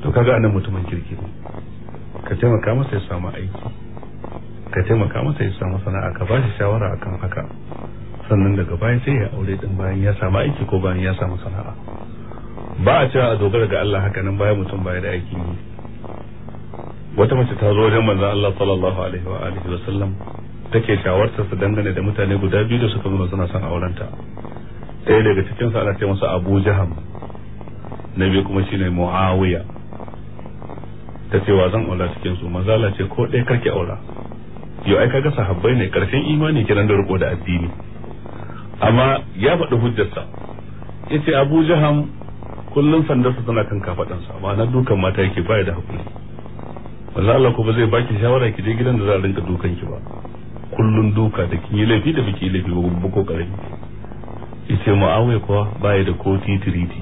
to kaga anan mutumin kirki ne, ka taimaka masa ya samu aiki, ka taimaka masa ya samu sana'a, ka ba shi shawara akan haka, sannan daga bayan sai ya aure din bayan ya samu aiki ko bayan ya samu sana'a. Ba a cewa a dogara ga Allah haka nan bayan mutum baya da aikin yi. Wata mace ta zo wajen manzon Allah sallallahu alaihi wa alihi wa sallam take shawartar su dangane da mutane guda biyu da suka zo suna son aurenta. Ɗaya daga cikin su ana ce masa Abu Jaham, na biyu kuma shine Muawiya. Ta ce wa zan aura cikin su? Manzo Allah ce ko ɗaya karki aura. Yau ai kaga sahabbai ne karshen imani kiran da riko da addini. Amma ya faɗi hujjarsa. Yace Abu Jaham kullun sandarsa tana kan kafadansa, amma na dukan mata yake baya da hakuri. Manzo Allah ko ba zai baki shawara ki je gidan da za a rinka dukan ki ba. Kullun duka da kin yi laifi da biki laifi ba ko karami. Yace Muawiya kuwa baya da ko titiriti.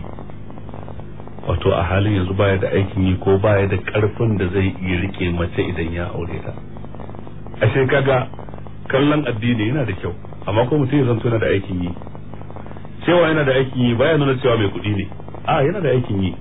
Wato a halin yanzu baya da aikin yi ko baya da karfin da zai iya rike mace idan ya aure ta. Ashe kaga kallon addini yana da kyau, amma ko mutum ya zanto yana da aikin yi. Cewa yana da aikin yi baya nuna cewa mai kuɗi ne. Yana da aikin yi.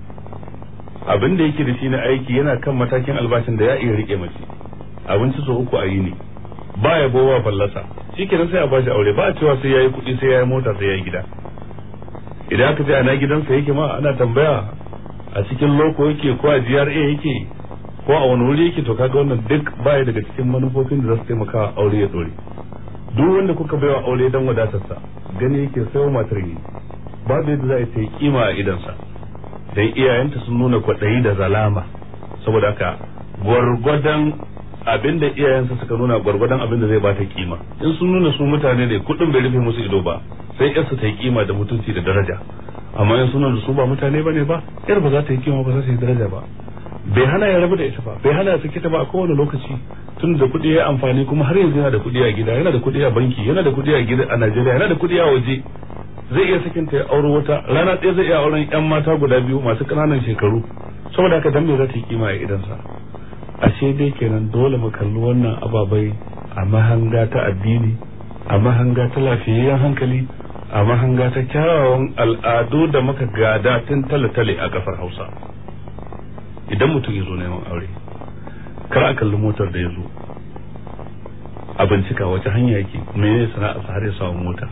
Abin da yake da shi na aiki yana kan matakin albashin da ya iya rike mace. Abinci so 3 a yini. Baya bowa fallasa. Shikenan sai a bashi aure, ba a cewa sai yayi kuɗi, sai yayi mota, sai yayi gida. Idan aka ce ana gidansa yake ma ana tambaya a cikin loko yake ko a GRA yake ko a wani wuri yake, to kaga wannan duk baya daga cikin manufofin da za su taimaka aure ya dore. Duk wanda kuka baiwa aure dan wadatarsa gani yake sayo matar yi, babu yadda za a yi kima a idansa, dan iyayenta sun nuna kwaɗayi da zalama. Saboda haka gwargwadon abinda iyayensa suka nuna gwargwadon abinda zai bata kima. In sun nuna su mutane ne, kudin bai rufe musu ido ba, sai yarsu ta yi kima da mutunci da daraja. Amma in sun nuna su ba mutane bane ba, yar ba za ta yi kima ba, za ta yi daraja ba. Bai hana ya rabu da ita ba, bai hana ya sake ta ba a kowane lokaci, tun da kuɗi ya amfani, kuma har yanzu yana da kuɗi a gida, yana da kuɗi a banki, yana da kuɗi a gida a Najeriya, yana da kuɗi a waje. Zai iya sakin ta ya auro wata rana ɗaya, zai iya auren ƴan mata guda biyu masu ƙananan shekaru. Saboda haka dan me za ta yi kima a idansa? Ashe dai kenan dole mu kalli wannan ababai a mahanga ta addini, a mahanga ta lafiyayyen hankali, a mahanga ta kyawawan al'adu da muka gada tun tale-tale a ƙasar Hausa. Idan mutum ya zo neman aure, kar a kalli motar da ya zo, a bincika wace hanya yake, menene sana'arsa har ya samu mota.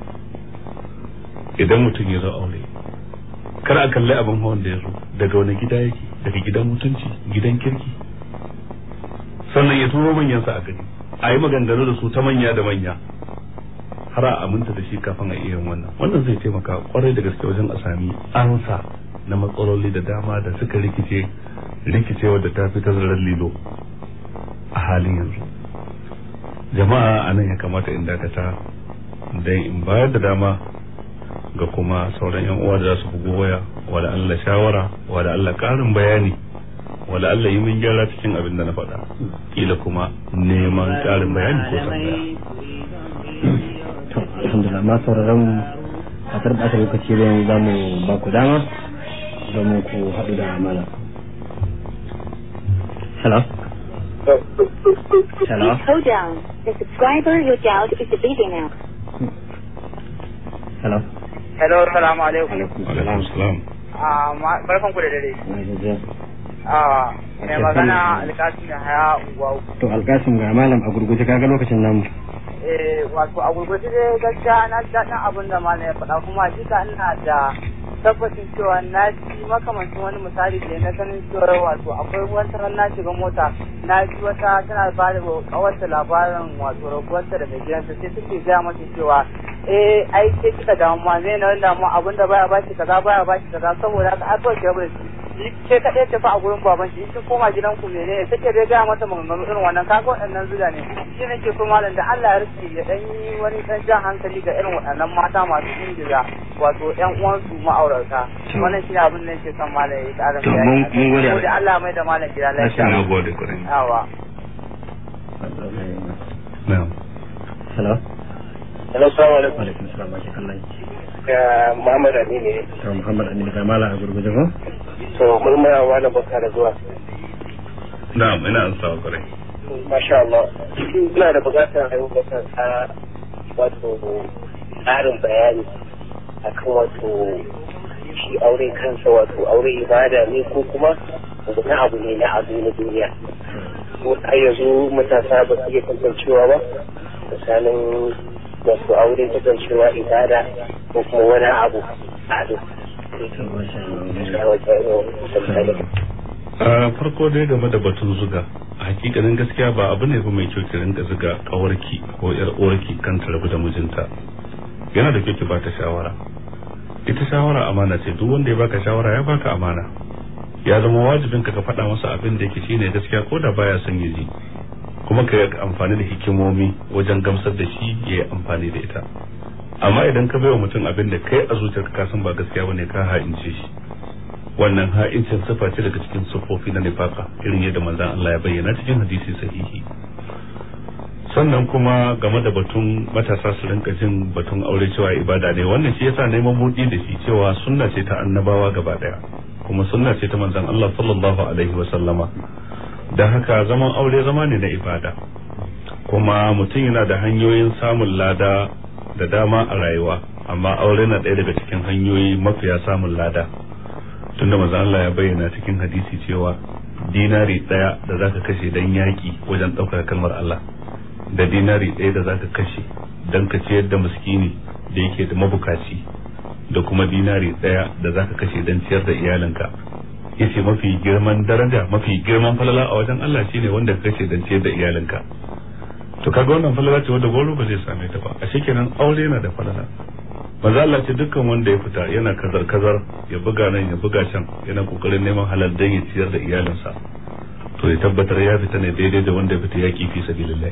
Idan mutum ya zo aure, kar a kalli abin hawan da ya zo, daga wani gida yake, daga gidan mutunci, gidan kirki. Sannan ya turo manyansa a gani, a yi maganganu da su ta manya da manya, har a aminta da shi kafin a iya wannan zai taimaka kwarai da gaske wajen a sami ansa na matsaloli da dama da suka rikice wadda ta fi tazarar lilo a halin yanzu. Jama'a a nan ya kamata in dakata dan in bayar da dama ga kuma sauran yan uwa da za su bugo waya, wala Allah shawara, wala Allah karin bayani, wala Allah yi min gyara cikin abin da na faɗa, kila kuma neman karin bayani ko tambaya. Alhamdulillah, ma sauraron a tarbatar lokaci da za mu ba ku dama domin ku haɗu da malam. Hello? Hello? Hold down. The subscriber you dialed is busy now. Hello? Hello, salamu alaikum. Alaikum salam. Barkan ku da dare. Mai magana Alkasim da haya unguwa. To Alkasim ga malam a gurguje kaga lokacin namu. Wato a gurguje dai gaskiya na ji daɗin abin da malam ya faɗa, kuma hakika ina da tabbacin cewa na ji makamancin wani misali da na sanin cewa wato akwai wata ran na shiga mota na ji wata tana ba da kawarta labarin wato rabuwarta daga gidanta, sai take gaya mata cewa ai ke kika damu ma zai na damu abin da baya bashi kaza saboda haka ai kawai ki rabu da shi ke kaɗai tafi a gurin baban shi, in koma gidan ku mene take dai gaya mata maganganu irin wannan, kaga waɗannan zuga ne. Shi nake so malam da Allah ya rufe ya dan yi wani dan jan hankali ga irin waɗannan mata masu ingiza wato ƴan uwansu ma'aurata. Wannan shi ne abin da yake son malam ya yi ƙarin bayani. Mun gode da Allah mai da malam gida lafiya. Na gode kuɗin. Yawa. Na'am. Hello? Hello, assalamu alaikum. Wa alaikum salam, barka Allah. Muhammad Aminu ne. To Muhammad Aminu ga malam a gurguje ko? To murmura wa da baka da zuwa. Na'am, ina an sawa kwarai. Masha Allah. Ina da bukatar a yi baka ta wato tsarin bayani akan wato shi aure kansa, wato aure ibada ne ko kuma wani abu ne na abu na duniya. Ko har yanzu matasa ba su iya tantancewa ba tsakanin wasu aure kasancewa ibada ko kuma wani abu ado. Farko dai game da batun zuga, a hakikanin gaskiya ba abu ne mai kyau ki rinka zuga kawarki ko yar uwarki kan ta rabu da mijinta. Yana da kyau ki ba ta shawara. Ita shawara amana ce, duk wanda ya baka shawara ya baka amana. Ya zama wajibin ka faɗa masa abin da yake shine gaskiya ko da baya son ya ji. Kuma ka yi amfani da hikimomi wajen gamsar da shi ya yi amfani da ita. Amma idan ka baiwa mutum abin da kai a zuciyarka ka san ba gaskiya bane, ka ha'ince shi. Wannan ha'incin sifa ce daga cikin siffofi na nifaka, irin yadda manzon Allah ya bayyana cikin hadisi sahihi. Sannan kuma game da batun matasa su rinka jin batun aure cewa ibada ne, wannan shi yasa neman buɗi da shi cewa sunna ce ta annabawa gaba daya, kuma sunna ce ta manzon Allah sallallahu alaihi wa sallama. Da haka zaman aure zama ne na ibada, kuma mutum yana da hanyoyin samun lada da dama a rayuwa, amma aure na ɗaya daga cikin hanyoyi mafiya samun lada. Tunda manzon Allah ya bayyana cikin hadisi cewa dinari ɗaya da zaka kashe dan yaki wajen ɗaukar kalmar Allah, da dinari ɗaya da zaka kashe dan ka ciyar da miskini da yake da mabukaci, da kuma dinari ɗaya da zaka kashe dan ciyar da iyalinka, yace mafi girman daraja, mafi girman falala a wajen Allah shine wanda ka kashe dan ciyar da iyalinka. To kaga wannan falala ce wanda goro ba zai same ta ba. A shekenan aure yana da falala. Maza Allah ce dukkan wanda ya fita yana kazar ya buga nan ya buga can, yana kokarin neman halal dan ya ciyar da iyalinsa, to ya tabbatar ya fita ne daidai da wanda ya fita yaki fi sabilillah.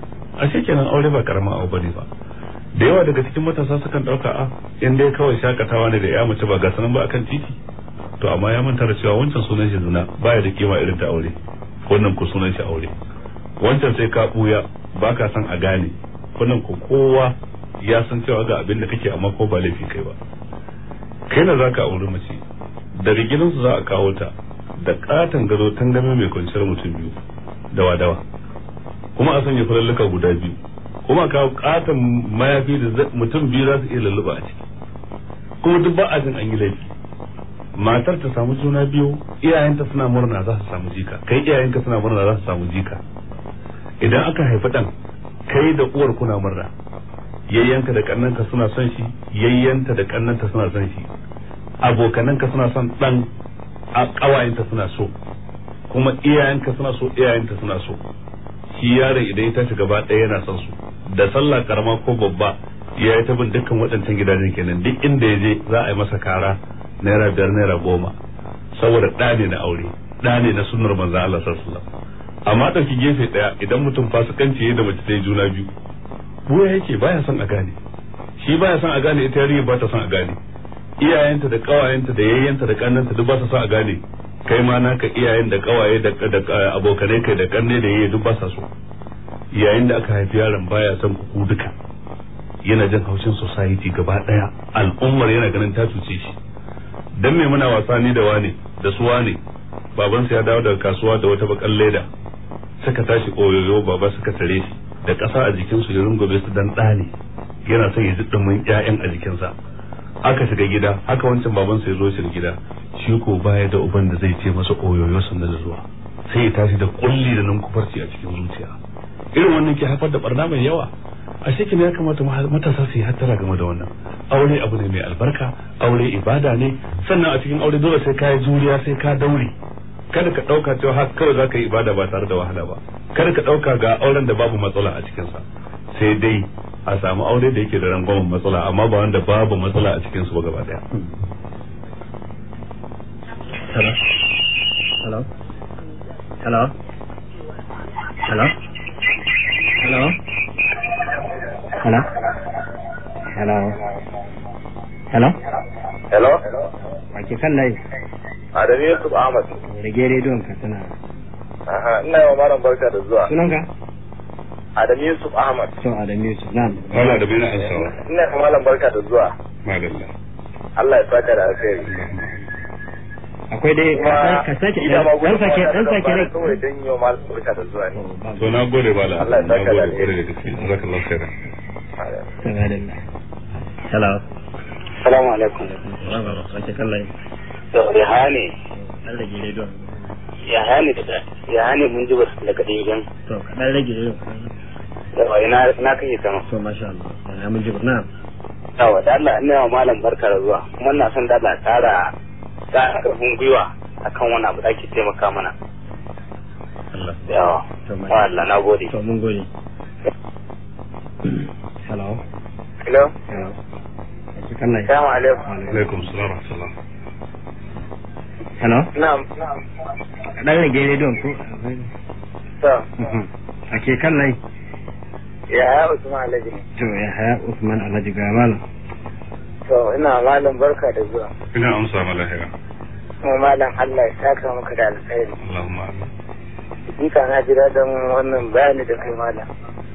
A shekenan aure ba karama abu bane ba. Da yawa daga cikin matasa sukan dauka in dai kawai shakatawa ne da ya mace ba ga sanan ba akan titi. To amma ya manta da cewa wancan sunan shi zina, baya da kima irin ta aure. Wannan ku sunan shi aure. Wancan sai ka buya baka san a gane. Wannan ku kowa ya san cewa ga abin da kake amma ko ba laifi kai ba. Kai na zaka aure mace, daga gidansu za a kawo ta da katan gado tangame mai kwanciyar mutum biyu da wadawa, kuma a sanya faralluka guda biyu, kuma kawo katan mayafi da mutum biyu za su iya lalluba a ciki, kuma duk ba a jin an yi laifi. Matar ta samu juna biyu, iyayenta suna murna za su samu jika, kai iyayenka suna murna za su samu jika. Idan aka haifi dan, kai da uwar kuna murna, yayyanka da kannanka suna son shi, yayyanta da kannanta suna son shi, abokananka suna son dan, a kawayenta suna so, kuma iyayenka suna so, iyayenta suna so. Shi yaron idan ya tashi gaba ɗaya yana son su, da sallah karama ko babba ya yi ta bin dukkan waɗancan gidajen kenan, duk inda ya je za a yi masa kara naira 5 naira 10, saboda ɗa ne na aure, ɗa ne na sunnar manzo Allah sallallahu alaihi wasallam. Amma ɗauki gefe ɗaya, idan mutum fasikanci ya da mace ta yi juna biyu, buya yake baya son a gane, shi baya son a gane, ita yarinya ba ta son a gane, iyayenta da kawayenta da yayyanta da kannanta duk ba sa son a gane, kai ma naka iyayen da kawaye da abokanai kai da kanne da yayye duk ba sa so. Yayin da aka haifi yaron baya son ku duka, yana jin haushin society gaba daya, al'ummar yana ganin ta cuce shi. Dan me muna wasa ni da wane da su wane, babansa ya dawo daga kasuwa da wata bakan leda, suka tashi oyoyo baba suka tare shi da ƙasa a jikinsu ya rungume su dan ɗane, yana son ya ji ɗumin ƴaƴan a jikinsa. Aka shiga gida, haka wancan babansa ya zo shiga gida, shi ko baya da uban da zai ce masa oyoyo sannan da zuwa, sai ya tashi da kulli da nan kufarci a cikin zuciya. Irin wannan ke haifar da barna mai yawa. A shekin ya kamata matasa su yi hattara game da wannan. Aure abu ne mai albarka, aure ibada ne, sannan a cikin aure dole sai ka yi juriya, sai ka daure. Kada ka ɗauka cewa haka kawai za ka yi ibada ba tare da wahala ba. Kada ka ɗauka ga auren da babu matsala a cikinsa. Sai dai a samu aure da yake da rangwamen matsala, amma ba wanda babu matsala a cikinsu ba gaba daya. Hello? Hello? Hello? Hello? Hello? Hello? Hello? Hello? Hello? Wake kan layi? Adamu Yusuf Ahmad. Rage rediyon ka tana. Ina yawa malam barka da zuwa. Sunanka? Adamu Yusuf Ahmad. So Adamu Yusuf, na'am. Wala da bayan ansawa. Ina yawa malam barka da zuwa. Madalla. Allah ya saka da alheri. Akwai dai ka sake dan sake ne. Kawai dan yau malam barka da zuwa ne. So na gode bala. Allah ya saka da alheri. Jazakallahu khairan. Alhamdulillah. Hello. Assalamu alaikum. Wake kan layi? To Rihani. Allah gire don. ya hane mun ji daga dingin. To kaɗan rage yau. Yawa na kai sama. To masha Allah. Ya mun ji na. Yawa da Allah ina wa malam barka da zuwa kuma na son da Allah ƙara ƙarfin gwiwa akan wani abu da ake taimaka mana. Allah. Yawa. Allah na gode. To mun gode. Hello. Hello. Assalamu alaikum. Alaikum salam wa rahmatullah. Hello. Na'am. Dan rage rediyon ko? To. Ake kan lai. Ya Usman Alhaji. To ya Usman Alhaji ga malam. To ina malam barka da zuwa. Ina amsa malahiya. Kuma malam Allah ya saka maka da alkhairi. Allahumma amin. Dika na jira don wannan bayani da kai malam.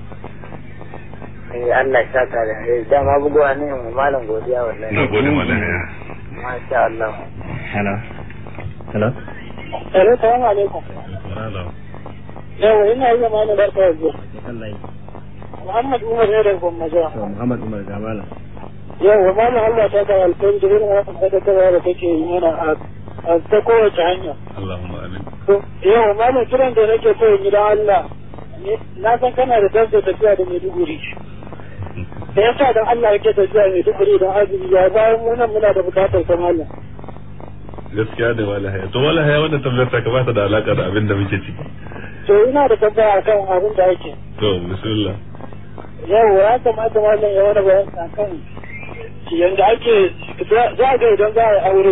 Allah ya saka da alkhairi. Dama bugowa ne mu malam godiya wallahi. Na gode malahiya. Masha Allah. Hello. Hello. Hello, salamu alaikum. Hello. Yawa ina yi malam barka da zuwa. Kan lai. Muhammad Umar ne daga Gwammaja. To Muhammad Umar ga malam. Yawa malam Allah ya saka alkhairi da irin wannan sadakarwa da kake yi mana a ta kowace hanya. Allahumma amin. Yawa malam kiran da nake so in yi don Allah. Na san kana da tantar tafiya da Maiduguri. Da yasa don Allah yake tafiya Maiduguri don azumi ya bayan mu nan muna da bukatar ta malam. Gaskiya da walahaya. To walahaya wannan tambayar ta kamata da alaka da abin da muke ciki. To ina da tambaya akan abin da ake. To bismillah. Yawa ya kamata malam ya wani bayan akan yanda ake za ga idan za a yi aure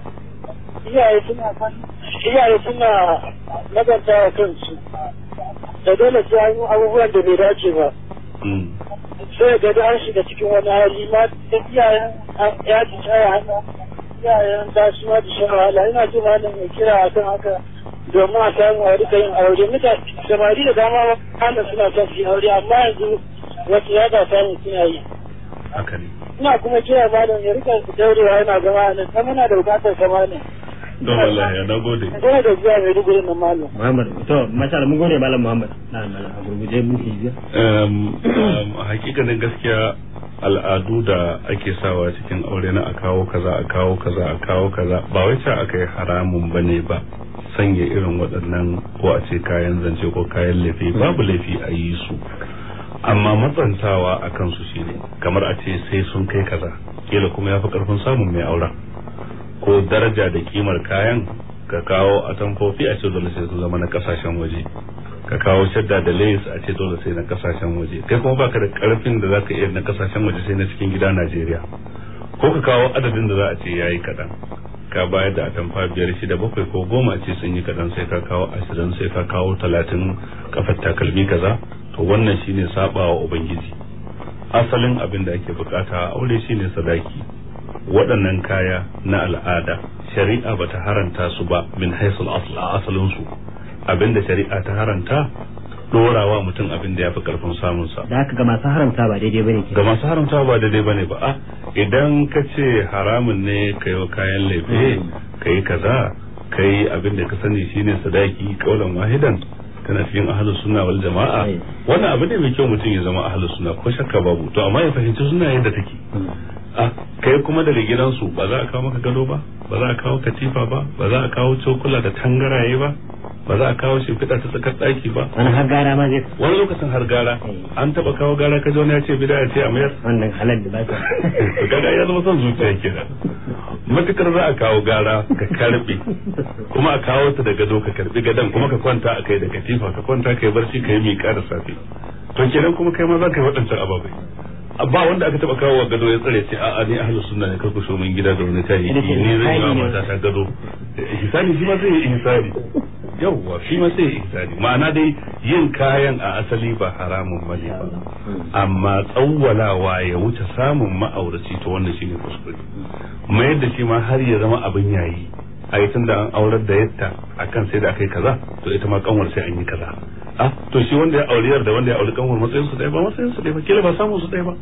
iyaye suna maganta wa kansu da dole sai an yi abubuwan da bai dace ba. Sai ga an shiga cikin wani hali ma da iyayen ya ci shaya hannu iyayen ta su ma da shan wahala ina ji malam ya kira a kan haka domin a samu a rika yin aure mutane samari da dama hana suna son su yi aure amma yanzu wasu ya ga samu suna yi. Haka ne. Ina kuma kira malam ya rika daurewa yana zama nan ta muna da bukatar sama ne. Don wallahi na gode. Gode da zuwa mai dugu nan malam. Muhammad to masha Allah mun gode malam Muhammad. Na a gurguje mun ji. Hakikanin gaskiya al'adu da ake sawa cikin aure na a kawo kaza ba wai ce aka yi haramun bane ba sanya irin waɗannan ko a ce kayan zance ko kayan laifi babu laifi a yi su amma matsantawa a kansu shine kamar a ce sai sun kai kaza kila kuma ya fi karfin samun mai auren ko daraja da kimar kayan ka kawo a tamfofi a ce dole sai su zama na kasashen waje ka kawo shadda da lace a ce dole sai na kasashen waje kai kuma baka da karfin da zaka iya na kasashen waje sai na cikin gida Najeriya ko ka kawo adadin da za a ce yayi kadan ka bayar da atamfa 5 6 7 ko 10 a ce sun yi kadan sai ka kawo 20 sai ka kawo 30 kafar takalmi kaza to wannan shine sabawa ubangiji asalin abin da ake bukata a aure shine sadaki waɗannan kaya na al'ada shari'a bata haranta su ba min haisul asalin su abinda shari'a ta haranta dorawa mutum abin da yafi karfin samun sa da haka ga masu haramta ba daidai bane ga masu haramta ba daidai bane ba a idan ka ce haramun ne kai wa kayan laifi kai kaza kai abin da ka sani shine sadaki kaulan wahidan kana cikin ahlus sunna wal jama'a wannan abu ne mai kyau mutum ya zama ahlus sunna ko shakka babu to amma ya fahimci sunna yadda take kai kuma daga gidansu ba za a kawo maka gado ba ba za a kawo katifa ba ba za a kawo cokula da tangaraye ba ba za a kawo shimfiɗa ta tsakar ɗaki ba wani har gara ma zai wani lokacin har gara an taɓa kawo gara ka wani ya ce bida ya ce a mayar wannan halal da ba ta kaga ya zama son zuciya kenan matukar za a kawo gara ka karbe kuma a kawo ta da gado ka karbi gadon kuma ka kwanta a kai da katifa ka kwanta kai barci ka yi miƙa da safe to kenan kuma kai ma za ka yi waɗancan ababai ba wanda aka taba kawo gado ya tsare ce a'a ni ahlus sunna ne karku so min gida da wani tayi ni zai yi mata ta gado ihsani shi ma sai yi ihsani yawwa shi ma sai yi ihsani ma'ana dai yin kayan a asali ba haramun bane ba amma tsawwalawa ya wuce samun ma'auraci to wannan shine kuskure mai da shi ma har ya zama abin yayi a yi tunda an aurar da yatta akan sai da akai kaza to ita ma kanwar sai an yi kaza to shi wanda ya auriyar da wanda ya auri kanwar matsayin su ɗaya ba matsayin su ɗaya ba kila ba samun su ɗaya ba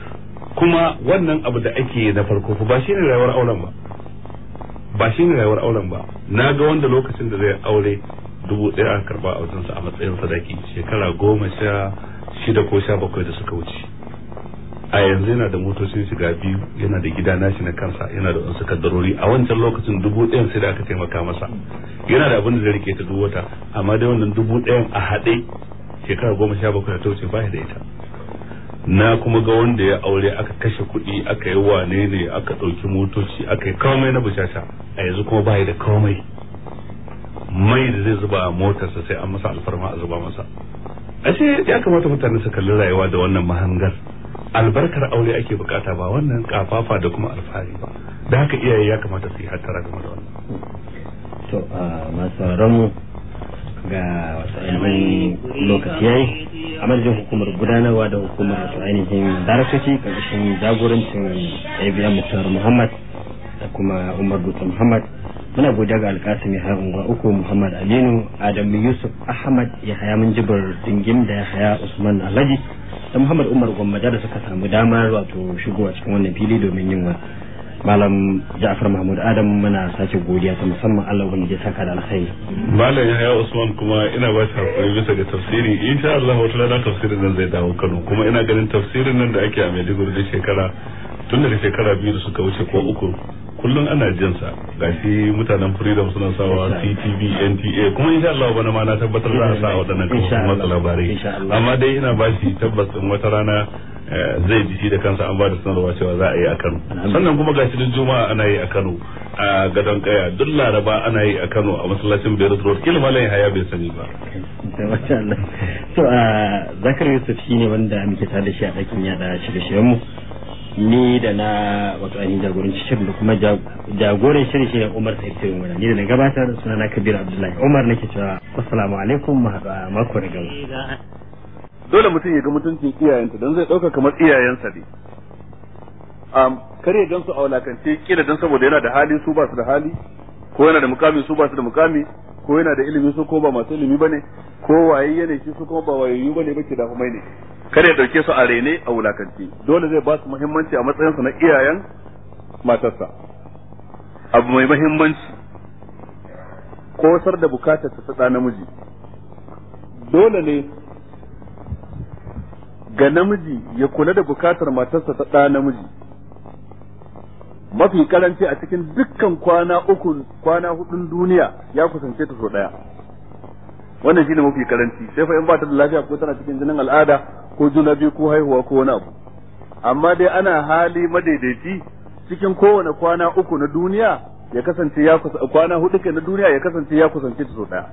kuma wannan abu da ake na farko ba shi ne rayuwar auren ba shi ne rayuwar auren ba na ga wanda lokacin da zai aure 1000 aka karba a wajensa a matsayin sadaki shekara 16 ko 17 da suka wuce a yanzu yana da motocin shiga biyu, yana da gida nashi na kansa, yana da wasu kaddarori. A wancan lokacin 1,000 sai da aka taimaka masa, yana da abin da zai rike ta duk wata, amma dai wannan 1,000 a haɗe shekara 17 da ta wuce ba da ita. Na kuma ga wanda ya aure aka kashe kuɗi, aka yi wane ne, aka ɗauki motoci, aka yi komai na bushasha, a yanzu kuma ba da komai. Mai da zai zuba a motarsa sai an masa alfarma a zuba masa. Ashe ya kamata mutane su kalli rayuwa da wannan mahangar. Albarkar aure ake bukata, ba wannan kafafa da kuma alfahari ba. Da haka iyaye ya kamata su yi hattara game da wannan. To masu ramu ga wasu ainihin lokaci yayi a madadin hukumar gudanarwa da hukumar wasu ainihin darasoci karkashin jagorancin ABM Muktar Muhammad da kuma Umar Dutse Muhammad. Muna godiya ga Alkasimi Yahaya Unguwa Uku, Muhammad Aminu, Adamu Yusuf Ahmad, Yahaya Minjibir Dingim da Yahaya Usman Alhaji da Muhammad Umar Gwammaja da suka samu damar wato shigowa cikin wannan fili domin yin wa Malam Ja'far Mahmud Adam muna sake godiya ta musamman Allah wanda ya saka da alkhairi. Malam Yahaya Usman kuma ina ba shi hakuri bisa ga tafsiri, insha Allah wata rana tafsirin nan zai dawo Kano, kuma ina ganin tafsirin nan da ake a Maiduguri da shekara tun daga shekara 2 da suka wuce ko 3 kullum ana jin sa. Gashi mutanen Freedom suna sawa, CTV, NTA, kuma insha Allah bana ma na tabbatar za a sa wadannan kafofin watsa labarai. Amma dai ina ba shi tabbas din wata rana zai ji shi da kansa an ba da sanarwa cewa za a yi a Kano. Sannan kuma gashi duk Juma'a ana yi a Kano, a Gadon Kaya, duk Laraba ana yi a Kano a masallacin Beirut Road. Kila Malam Yahaya bai sani ba. To Zakar Yusuf shine wanda muke tare da shi a ɗakin yada shirye-shiryen mu. Ni da na wato ainihin jagoranci shirin da kuma jagoran shirin shi Umar Said Tirmidhi, ni da na gabatar suna na Kabir Abdullahi Umar nake cewa assalamu alaikum, mu haɗa mako da gaba. Dole mutum ya ga mutuncin iyayensa dan zai dauka kamar iyayensa ne. Kare dan su a walakance kila dan saboda yana da hali su ba su da hali, ko yana da mukami su ba su da mukami, ko yana da ilimi su ko ba masu ilimi bane, ko wayayye ne shi su kuma ba wayayyu bane bake da humai ne. Kare ya dauke su a rene a wulakance. Dole zai ba su muhimmanci a matsayin su na iyayen matarsa. Abu mai muhimmanci kosar da bukatar ta da namiji. Dole ne ga namiji ya kula da bukatar matarsa ta ɗa namiji. Mafi karanci a cikin dukkan kwana 4 duniya ya kusance ta so ɗaya. Wannan shine mafi karanci, sai fa in ba ta da lafiya ko tana cikin jinin al'ada ko juna biyu ko haihuwa ko wani abu. Amma dai ana hali madaidaici cikin kowane kwana 3 na duniya ya kasance kwana 4 kai na duniya ya kasance ya kusance ta so ɗaya.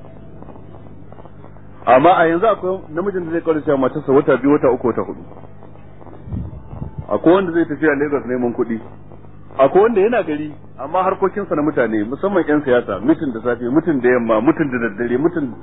Amma a yanzu akwai namijin da zai kawo cewa matarsa wata 2 wata 3 wata 4. Akwai wanda zai tafi a Lagos neman kuɗi, akwai wanda yana gari amma harkokinsa na mutane musamman 'yan siyasa, mutum da safe, mutum da yamma, mutum da daddare, mutum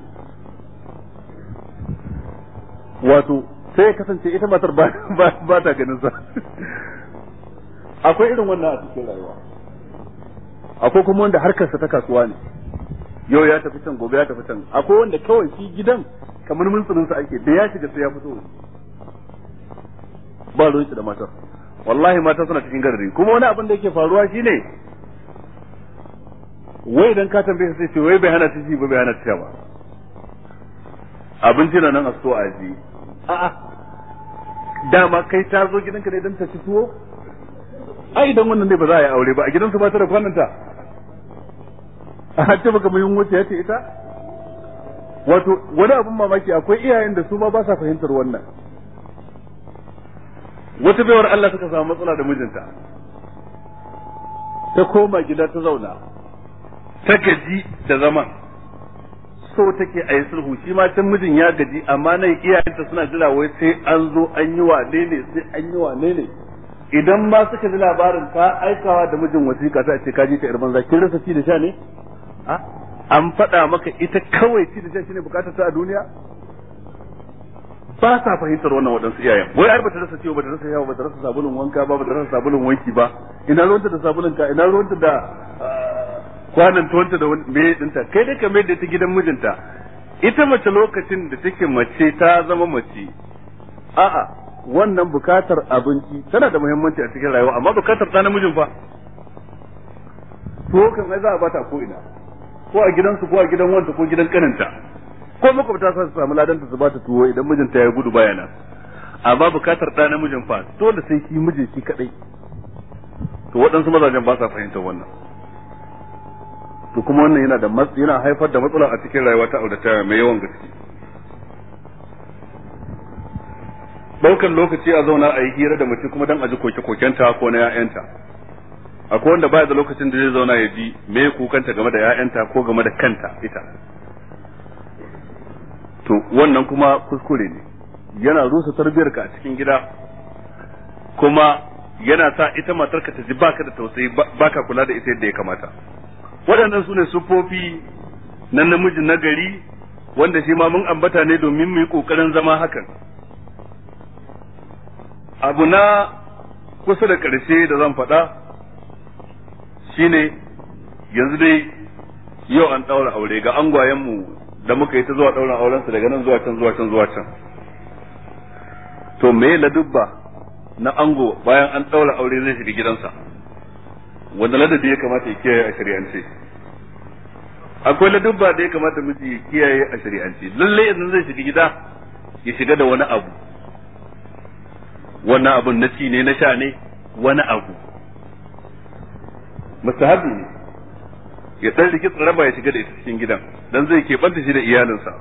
wato sai ya kasance ita matar ba ta ganin sa. Akwai irin wannan a cikin rayuwa. Akwai kuma wanda harkarsa ta kasuwa ne, yau ya tafi can gobe ya tafi can. Akwai wanda kawai shi gidan kamar munsunin sa ake da ya shiga sai ya fito, ba ruwan shi da matar. Wallahi mata suna cikin garari. Kuma wani abin da yake faruwa shine wai idan ka tambaye sai ce wai bai hana ta ci ba bai hana ta ba, abinci na nan a so a ji. A'a, dama kai ta zo gidanka ne don ta ci tuwo? Ai idan wannan ne ba za a yi aure ba, a gidansu ba ta da kwananta. A hatta baka mai wuce ya ce ita? Wato wani abin mamaki, akwai iyayen da su ma ba sa fahimtar wannan. Wata baiwar Allah suka samu matsala da mijinta, ta koma gida ta zauna, ta gaji da zaman, so take a yi sulhu. Shi ma can mijin ya gaji, amma nan iyayenta suna jira wai sai an zo an yi wane ne, sai an yi wane ne. Idan ma suka ji labarin ta aikawa da mijin wasiƙa ta ce kaji ta yar banza, kin rasa ci da sha ne? An faɗa maka ita kawai ci da sha shine bukatar ta a duniya? Ba sa fahimtar wannan waɗansu iyayen. Wai ai bata rasa ciwo, bata rasa yawa, bata rasa sabulun wanka ba, bata rasa sabulun wanki ba. Ina ruwanta da sabulun ka, ina ruwanta da kwanan tuwanta da me dinta. Kai dai ka mai da ta gidan mijinta. Ita mace lokacin da take mace ta zama mace. A'a, wannan bukatar abinci tana da muhimmanci a cikin rayuwa, amma bukatar ɗan namijin fa. To kan ai za a bata ko ina. Ko a gidansu ko a gidan wanta ko gidan kaninta. Ko makwabta sa su samu ladanta su bata tuwo idan mijinta ya gudu baya nan. amma bukatar ɗa namijin fa dole sai shi mijin shi kadai. To waɗansu mazajen ba sa fahimtar wannan. To kuma wannan yana haifar da matsala a cikin rayuwa ta aurataya mai yawan gaske. Daukan lokaci a zauna a yi hira da mace kuma dan a ji koke-kokenta ko na 'ya'yanta. Akwai wanda baya da lokacin da zai zauna ya ji me kukanta game da 'ya'yanta ko game da kanta ita. To wannan kuma kuskure ne, yana rusa tarbiyarka a cikin gida, kuma yana sa ita matarka ta ji baka da tausayi, baka kula da ita yadda ya kamata. Waɗannan su ne sufofi na namiji nagari wanda shi ma mun ambata ne domin mu yi ƙoƙarin zama hakan. Abu na kusa da ƙarshe da zan faɗa shine yanzu dai yau an ɗaura aure ga angwayenmu da muka yi ta zuwa ɗaurin aurensu daga nan zuwa can. To me ladubba na ango bayan an ɗaura aure zai shiga gidansa, wanda ladabi ya kamata ya kiyaye a shari'ance? Akwai ladubba da ya kamata miji ya kiyaye a shari'ance. Lalle idan zai shiga gida ya shiga da wani abu, wannan abun na ci ne na sha ne, wani abu mustahabi ne ya dan riki tsaraba ya shiga da ita cikin gidan dan zai keɓanta shi da iyalinsa.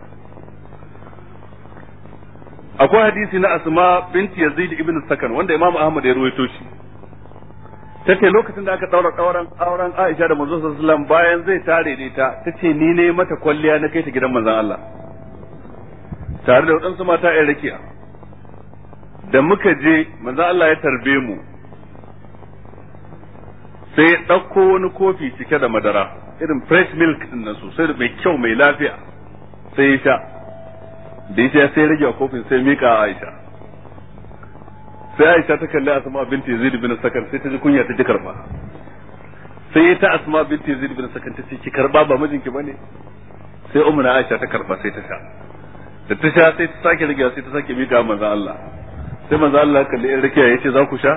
Akwai hadisi na Asma binti Yazid ibn Sakan wanda Imam Ahmad ya ruwaito shi. Tace lokacin da aka daura auren Aisha da Manzon sallallahu alaihi wasallam bayan zai tare da ita, tace ni ne mata kwalliya na kai ta gidan manzon Allah tare da wadansu mata ƴan rakiya. Da muka je manzon Allah ya tarbe mu, sai ya ɗauko wani kofi cike da madara irin fresh milk din nan sosai mai kyau mai lafiya, sai ya sha. Da ya sai rage a kofin sai mika Aisha. Sai Aisha ta kalli Asma binti Yazid bin Sakan sai ta ji kunya ta ji karba. Sai ta Asma binti Yazid bin Sakan ta ce ki karba ba mijinki bane. Sai Ummu Aisha ta karba sai ta sha. Da ta sha sai ta sake rage sai ta sake mika manzon Allah. Sai manzon Allah kalli in rakiya yace za ku sha?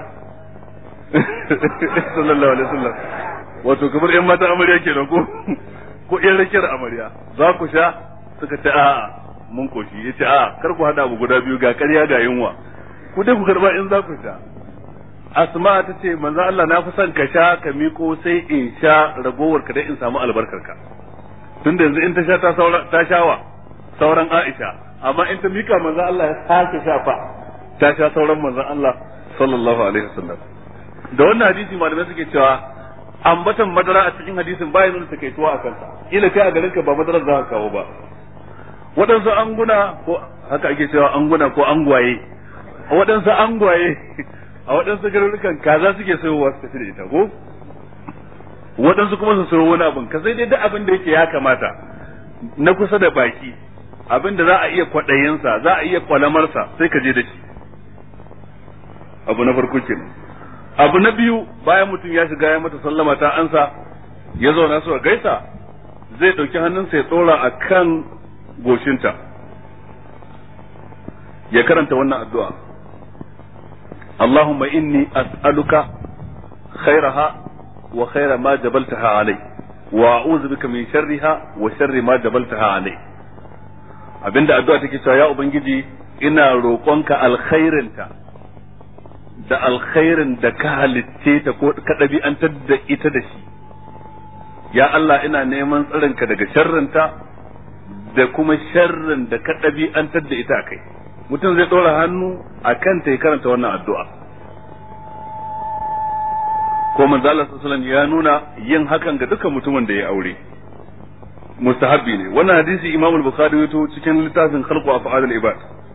Sallallahu alaihi wasallam. Wato kamar ƴan mata amarya kenan ko ƴan rakiyar amarya. Za ku sha? Suka ce a'a mun koshi. Yace a'a kar ku hada abu guda biyu ga ƙarya ga yunwa. Ku dai ku karba in za ku sha. Asma ta ce manzo Allah na fi son ka sha ka miko sai in sha ragowar ka dai in samu albarkar ka. Tunda yanzu in ta sha ta shawa sauran Aisha, amma in ta mika manzo Allah ya sake sha fa ta sha sauran manzo Allah sallallahu alaihi wasallam. Da wannan hadisi malamai suke cewa ambatan madara a cikin hadisin bayan nuna takaituwa a kansa. Ila kai a garin ka ba madara za ka kawo ba. Waɗansu anguna ko haka ake cewa anguna ko angwaye, a waɗansu angwaye a waɗansu garurukan kaza suke sayowa su tafi da ita ko waɗansu kuma su sayo wani abin ka sai dai duk abin da yake ya kamata na kusa da baki, abin da za a iya kwaɗayinsa za a iya kwalamarsa sai ka je da shi. Abu na farko kenan. Abu na biyu, bayan mutum ya shiga ya mata sallama ta ansa ya zauna su gaisa, zai ɗauki hannunsa ya tsora a kan goshinta ya karanta wannan addu'a: Allahumma inni as'aluka khairaha wa khaira ma jabaltaha alai wa a'udhu bika min sharriha wa sharri ma jabaltaha alai. Abinda addu'a take cewa ya ubangiji ina roƙonka alkhairinta da alkhairin da ka halitte ta ko ka ɗabi'antar da ita da shi. Ya Allah ina neman tsarinka daga sharrinta da kuma sharrin da ka ɗabi'antar da ita kai. Mutum zai ɗora hannu a kanta ya karanta wannan addu'a. Ko manzo Allah sallallahu alaihi wasallam ya nuna yin hakan ga dukkan mutumin da ya aure. Mustahabbi ne. Wannan hadisi Imam al-Bukhari ya to cikin littafin Khalqu Af'al al-Ibad.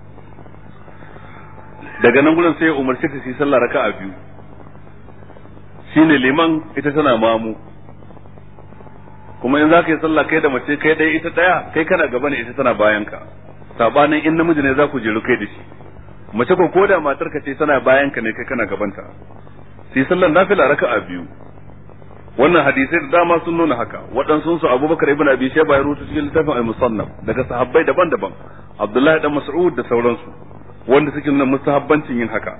Daga nan gurin sai ya umarci ta yi sallah raka'a biyu. Shine liman, ita tana mamu. Kuma in za ka yi sallah kai da mace kai ɗaya ita ɗaya, kai kana gaba ne ita tana bayan ka. Sabanin in namiji ne za ku jeru kai da shi. Mace ko koda matar ka ce tana bayan ka ne kai kana gabanta. Sai sallan nafila raka'a biyu. Wannan hadisai da dama sun nuna haka. Waɗansu su Abubakar ibn Abi Shayba ya rubuta cikin littafin al-Musannaf daga sahabbai daban-daban, Abdullahi dan Mas'ud da sauransu, wanda suke nuna mustahabbancin yin haka.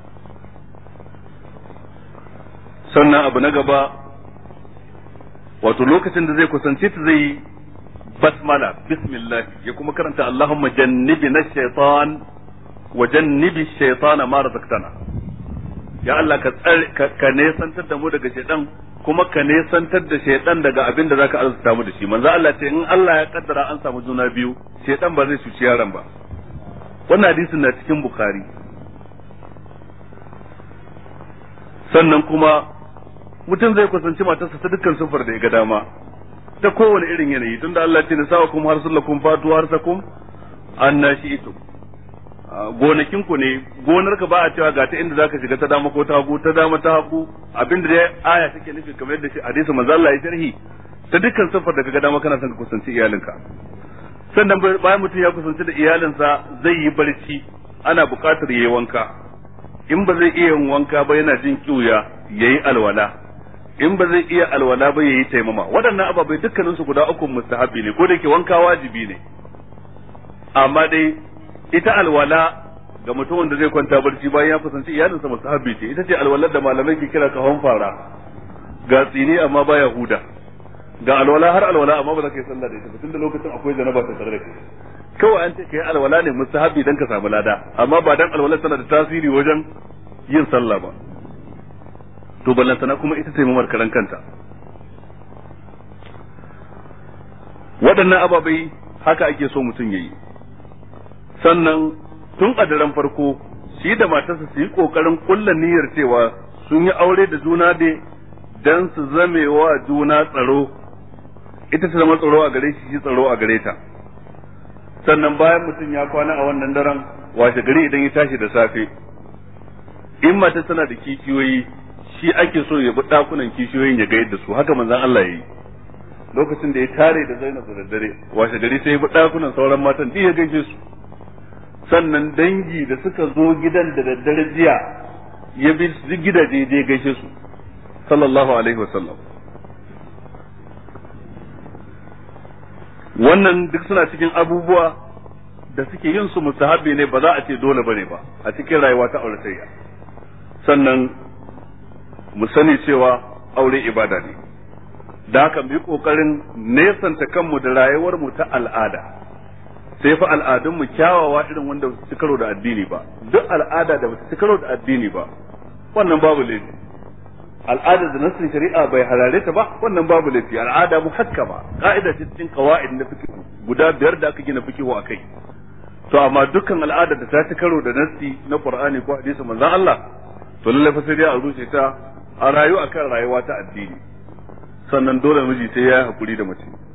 Sannan abu na gaba, wato lokacin da zai kusance ta zai basmala bismillah ya kuma karanta Allahumma jannibna shaytan wa jannibi shaytana ma razaqtana ya Allah ka nesantar da mu daga shaytan kuma ka nesantar da shaytan daga abin da zaka arzuta mu da shi manzo Allah ce in Allah ya kaddara an samu juna biyu shaytan ba zai cuci yaron ba wannan hadisin na cikin Bukhari sannan kuma mutum zai kusanci matarsa ta dukkan sufar da ya ga dama ta kowane irin yanayi tunda Allah ce nisa'ukum harsulakum fatu harsakum annashi'tum gonakin ku ne gonar ka ba a cewa ga ta inda zaka shiga ta dama ko ta hagu ta dama ta hagu abinda dai aya take nufi kamar yadda shi hadisi manzo Allah ya sharhi ta dukkan sufar da kaga dama kana son ka kusanci iyalinka sannan bayan mutum ya kusanci da iyalinsa zai yi barci ana buƙatar yayi wanka in ba zai iya yin wanka ba yana jin kiuya yayi alwala in ba zai iya alwala ba yayi taimama waɗannan ababai dukkanin su guda uku mustahabi ne ko da yake wanka wajibi ne amma dai ita alwala ga mutumin da zai kwanta barci bayan ya kusanci iyalinsa mustahabi ce ita ce alwalar da malamai ke kira kahon fara ga tsini amma baya huda ga alwala har alwala amma ba za ka yi sallah da ita tunda lokacin akwai janaba ta tare da kai kawai an ce kai alwala ne mustahabi dan ka samu lada amma ba dan alwala tana da tasiri wajen yin sallah ba to ballantana kuma ita ce mamar karan kanta waɗannan ababai haka ake so mutum yayi sannan tun a daren farko shi da matarsa su yi kokarin kulla niyyar cewa sun yi aure da juna ne dan su zamewa juna tsaro ita ta zama tsaro a gare shi tsaro a gare ta sannan bayan mutum ya kwana a wannan daren washe gari idan ya tashi da safe in mata tana da kishiyoyi shi ake so ya bi dakunan kishiyoyin ya gaida su haka manzon Allah yayi lokacin da ya tare da Zainab da daddare washe gari sai ya bi dakunan sauran matan din ya gaishe su sannan dangi da suka zo gidan da daddare jiya ya bi su gidaje ya gaishe su sallallahu alaihi wasallam wannan duk suna cikin abubuwa da suke yin su mustahabi ne ba za a ce dole bane ba a cikin rayuwa ta auratayya sannan mu sani cewa aure ibada ne da haka mu yi kokarin nesanta kanmu da rayuwar mu ta al'ada sai fa al'adun mu kyawawa irin wanda ba su karo da addini ba duk al'ada da ba su karo da addini ba wannan babu laifi al'ada da nasin shari'a bai harare ta ba wannan babu laifi al'ada muhakkama ka'ida ce cikin qawaid na fiqh guda biyar da aka gina fiqh akai to amma dukkan al'ada da ta ci karo da nasi na Qur'ani ko hadisi manzon Allah to lalle fa sai dai a rushe ta a rayu akan rayuwa ta addini sannan dole miji sai ya hakuri da mace